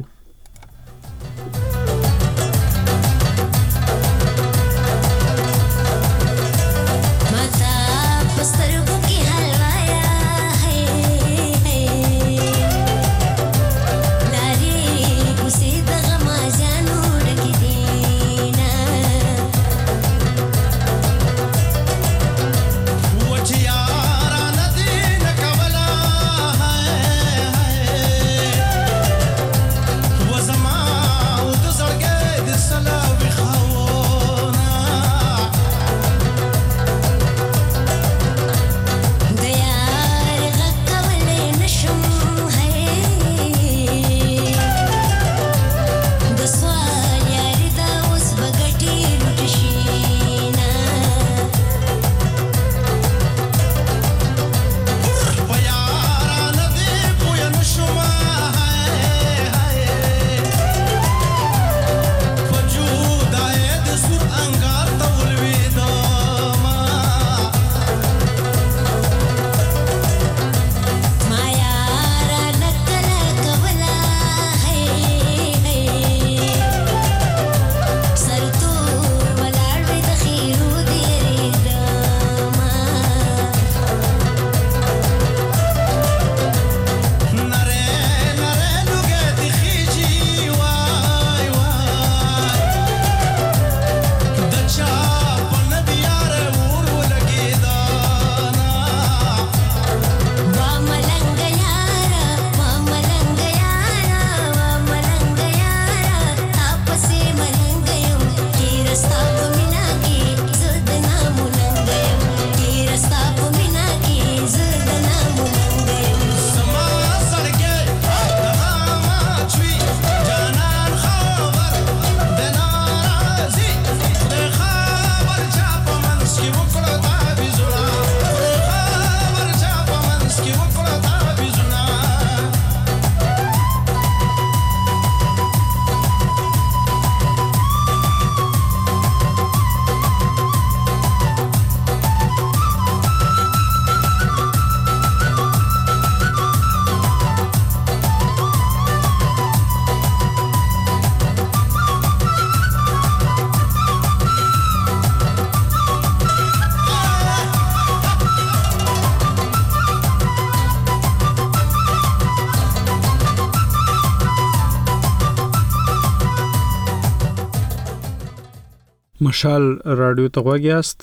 مشال رادیو ته غوږیاست.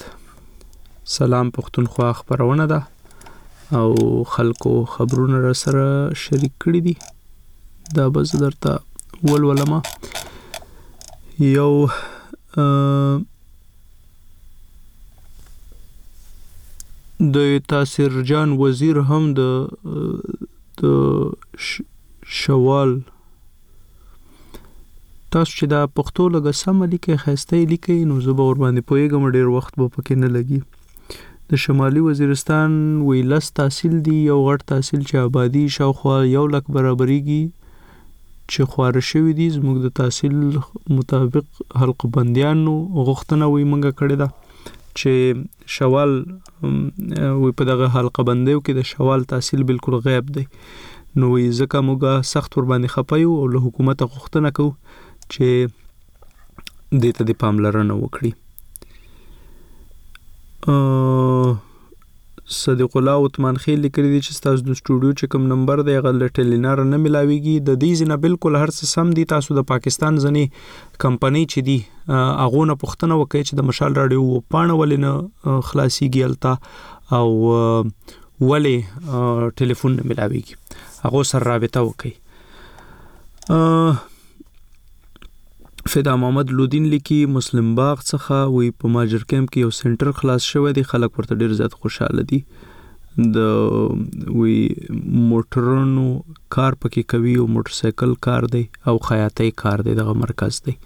سلام پښتونخوا خبرونه ده او خلکو خبرونه را سره شریک کړي دي. دا به زه درته ولولم. یو د تاثیر جان وزیر هم د شوال تاسو چې دا پښتو لګه سم لیکي خسته لیکي نو زه به ور باندې پوهیږم ډیر وخت به پکې نه لګي. د شمالي وزیرستان ویلس تحصیل دی یو غټ تحصیل چې آبادی شاوخوا 1 لک برابرېږي چې خواره شوی دي. زموږ د تحصیل مطابق حلقه بندیانو غوښتنه وي منګه کړې ده چې شوال وي په دغه حلقه بندیو کې د شوال تحصیل بالکل غیب دی. نو ځکه موږ سخت ور باندې خپایو او له حکومت غوښتنه کوو چې دته د پاملرنه وکړي. صدیق الله عثمان خیل لیکلي دي چې تاسو د سټوډیو چې کوم نمبر دی هغه له ټیلینار نه ملاويږي. د دې ځنه بالکل هر څه سم دي. تاسو د پاکستان ځنی کمپنی چې دی هغه نه پوښتنه وکړئ چې د مشال رادیو پاڼه ولې نه خلاصيږي التا او ولې ټلیفون نه ملاويږي هغه سره رابطه وکړئ. فدا محمد لودین لیکي مسلم باغ څخه وی په ماجر کیمپ کې یو سنټر خلاص شوی دی. خلک ورته ډیر زیات خوشاله دي. د وی موټرونو کار پکې کوي او موټر سایکل کار دی او خیاطۍ کار دی. دغه مرکز دی.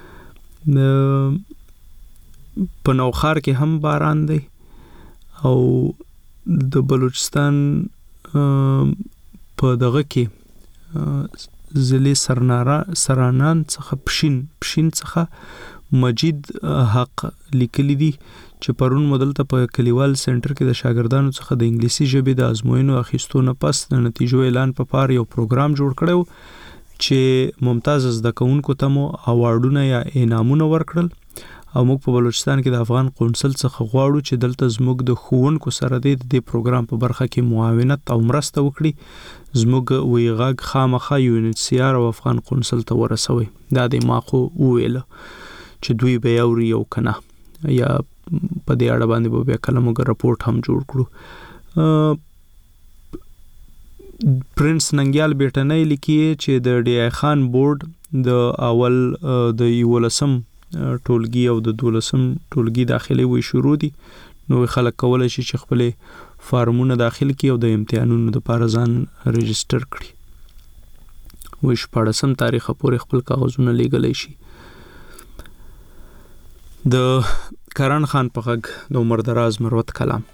په نوخار کې هم باران دی او د بلوچستان په دغه کې زلی سرانان څخه پشین څخه مجید حق لیکلی دي چې پرون مدلته په کلیوال سنټر کې د شاګردانو څخه د انګلیسي ژبې د ازموینو اخیستو نه پس د نتیجو اعلان په پار یو پروګرام جوړ کړو چې ممتاز زده کوونکو ته مو اوارډونه یا انعامونه ورکړل او موږ په بلوچستان کې د افغان قونسل څخه غواړو چې دلته زموږ د ښوونکو سره د دې پروګرام په برخه کې معاونت او مرسته وکړي. زموږ وی غږ خامخا UNHCR او افغان قونسل ته ورسوي. دا د ماخو ویل چې دوی به یوري یو کنه یا په دې اړه باندې به کله موږ راپورټ هم جوړ کړو. پرنس ننګیال بیٹنۍ لیکي چې د ډي آی خان بورډ د اول د 11 ټولګي او د 12 ټولګي داخلي وي شروع دي. نو خلک کولای شي چې خپل فارمونه داخل کړي او د امتحانونو لپاره ځان ريجستره کړي. وښ 14 تاریخ پورې خپل کاغذونه لیږلی شي. د کران خان په غږ د عمر دراز مروت کلام.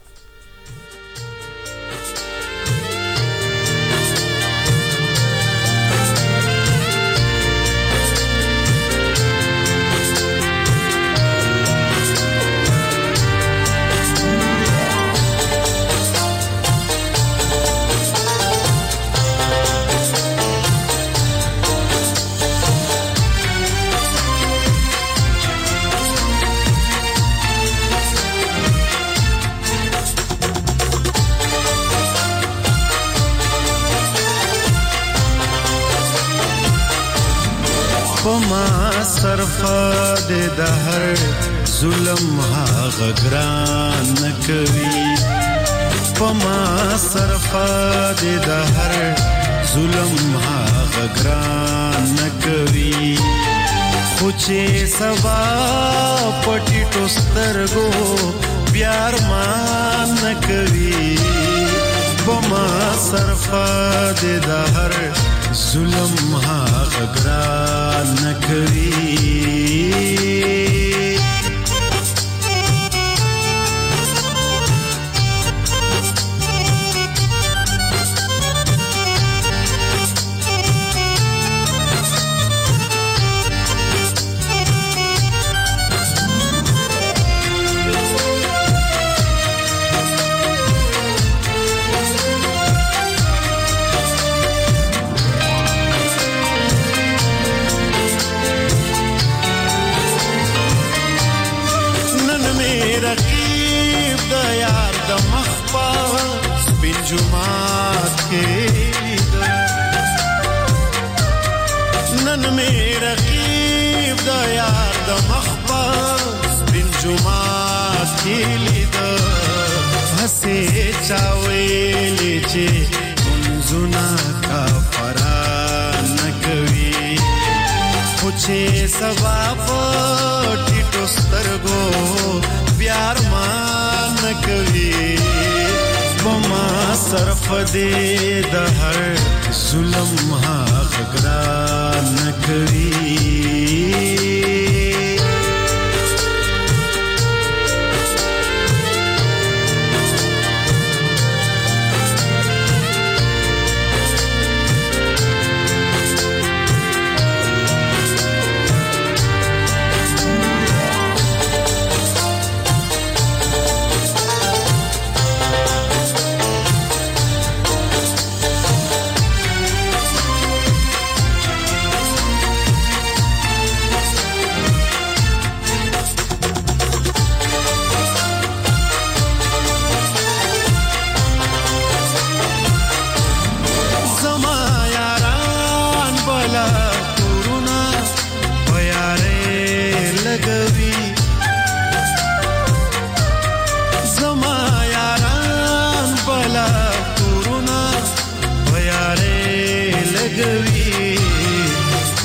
د هر ظلم هغه ګران نکوي پما صرفا د هر ظلم هغه ګران نکوي خو چې سبا پټي ټوسترګو بیار مان نکوي پما صرفا د هر ظلم هغه ګران نکوي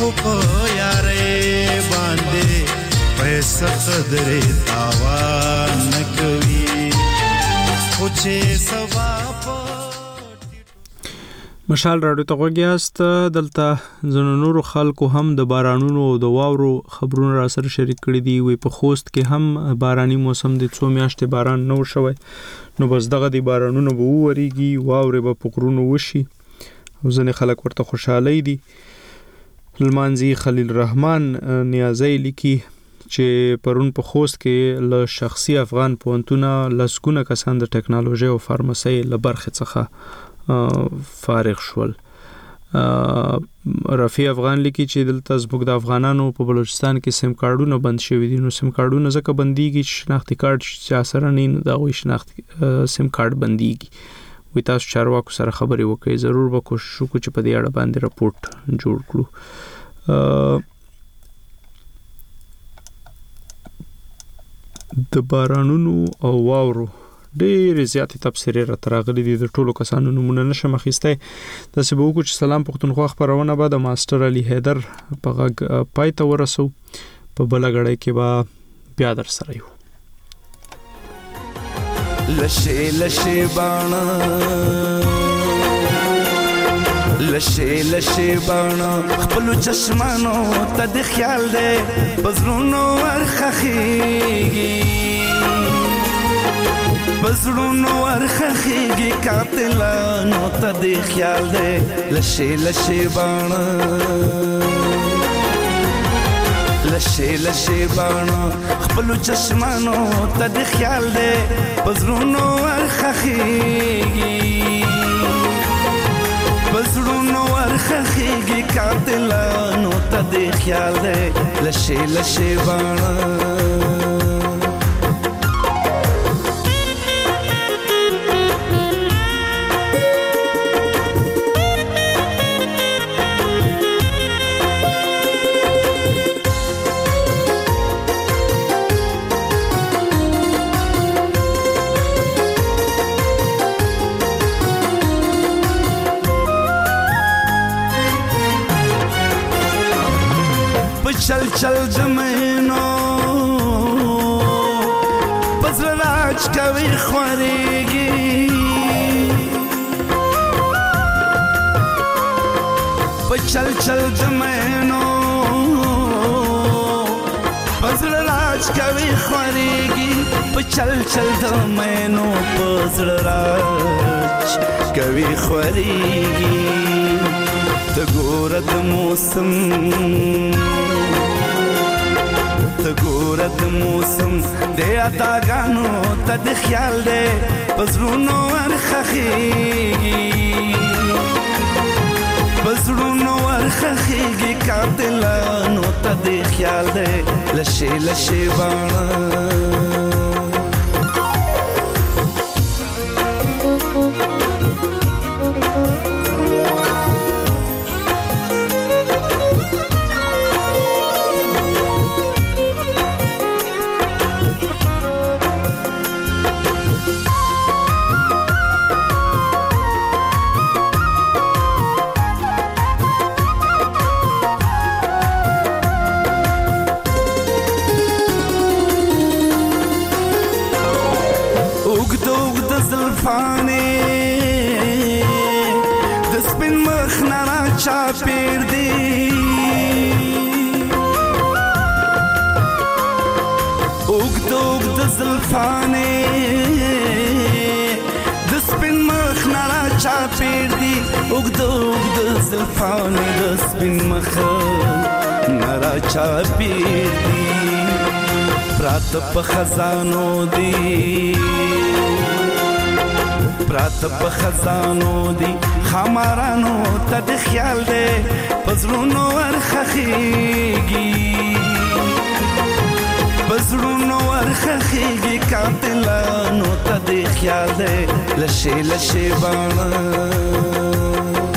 خو په یارې باندې پیسې قدرې تاوان نکوي خو چې سبا مشال راډیو ته غوږیاست. دلته ځینو نورو خلکو هم د بارانونو او د واورو خبرونه را سره شریک کړي دي. وی په خوست کې هم باراني موسم د 2 میاشتې باران نه شوی، نو بس دغه د بارانونو به وریږي، واورې به په غرونو وشي او ځینې خلک ورته خوشاله دي. لمانځي خلیل الرحمن نیازی لیکي چې پرون په خوست کې له شخصي افغان پوهنتونه لسګونه کسان د ټکنالوژي او فارمسي له برخې څخه فارغ شول. رفیع افغان لیکي چې دلته زموږ د افغانانو په بلوچستان کې سیم کارډونه بند شوي دي. نو سیم کارډونه ځکه بنديږي چې شناختی کارت چې سره نه دا وي شناختی سیم کارت بنديږي. وي تاسو چارواکو سره خبرې وکړئ، ضرور به کوشش وکړو چې په دې اړه باندې راپورټ جوړ کړو. د بارانونو او واورو ډېر زیاتې تبصرې راغلي دي. د ټولو کسانو نمونه نشم اخیستی. داسې به وکړو چې سلام پښتونخوا خپرونه به د ماسټر علي حیدر په غږ پای ته ورسو. په بله غړۍ کې به بیا در سره یو. لشے لشے بانا لشے لشے بانا خپلو چشمانو تا د خیال دے بزرونو ورخخیگی بزرونو ورخخیگی قاتلانو تا د خیال دے لشے لشے بانا لشے لشے بانا خپلو چشمانو تا د خیال دے بزرونو ورخخیگی بزرونو ورخخیگی قاتلانو تا د خیال دے لشے لشے بانا चल चल जमैनो बजराज कवि ख्वारेगी चल चल जमैनो बजराज कवि ख्वारेगी चल चल जमैनो बजराज कवि ख्वारेगी तगोरत मौसम تگورت موسم دے اتاگانو تا د خیال دے بزرونو ورخخیگی بزرونو ورخخیگی قاتلانو تا د خیال دے لشے لشے بانا چاپیر دی اوگد اوگد زلفانے دسپن مخ نارا چاپیر دی اوگد اوگد زلفانے دسپن مخ نارا چاپیر دی پرات پا خزانو دی پرات پا خزانو دی خامارانو تا د خیال دے بزرونو ورخخیگی بزرونو ورخخیگی قاتلانو تا د خیال دے لشے لشے بانا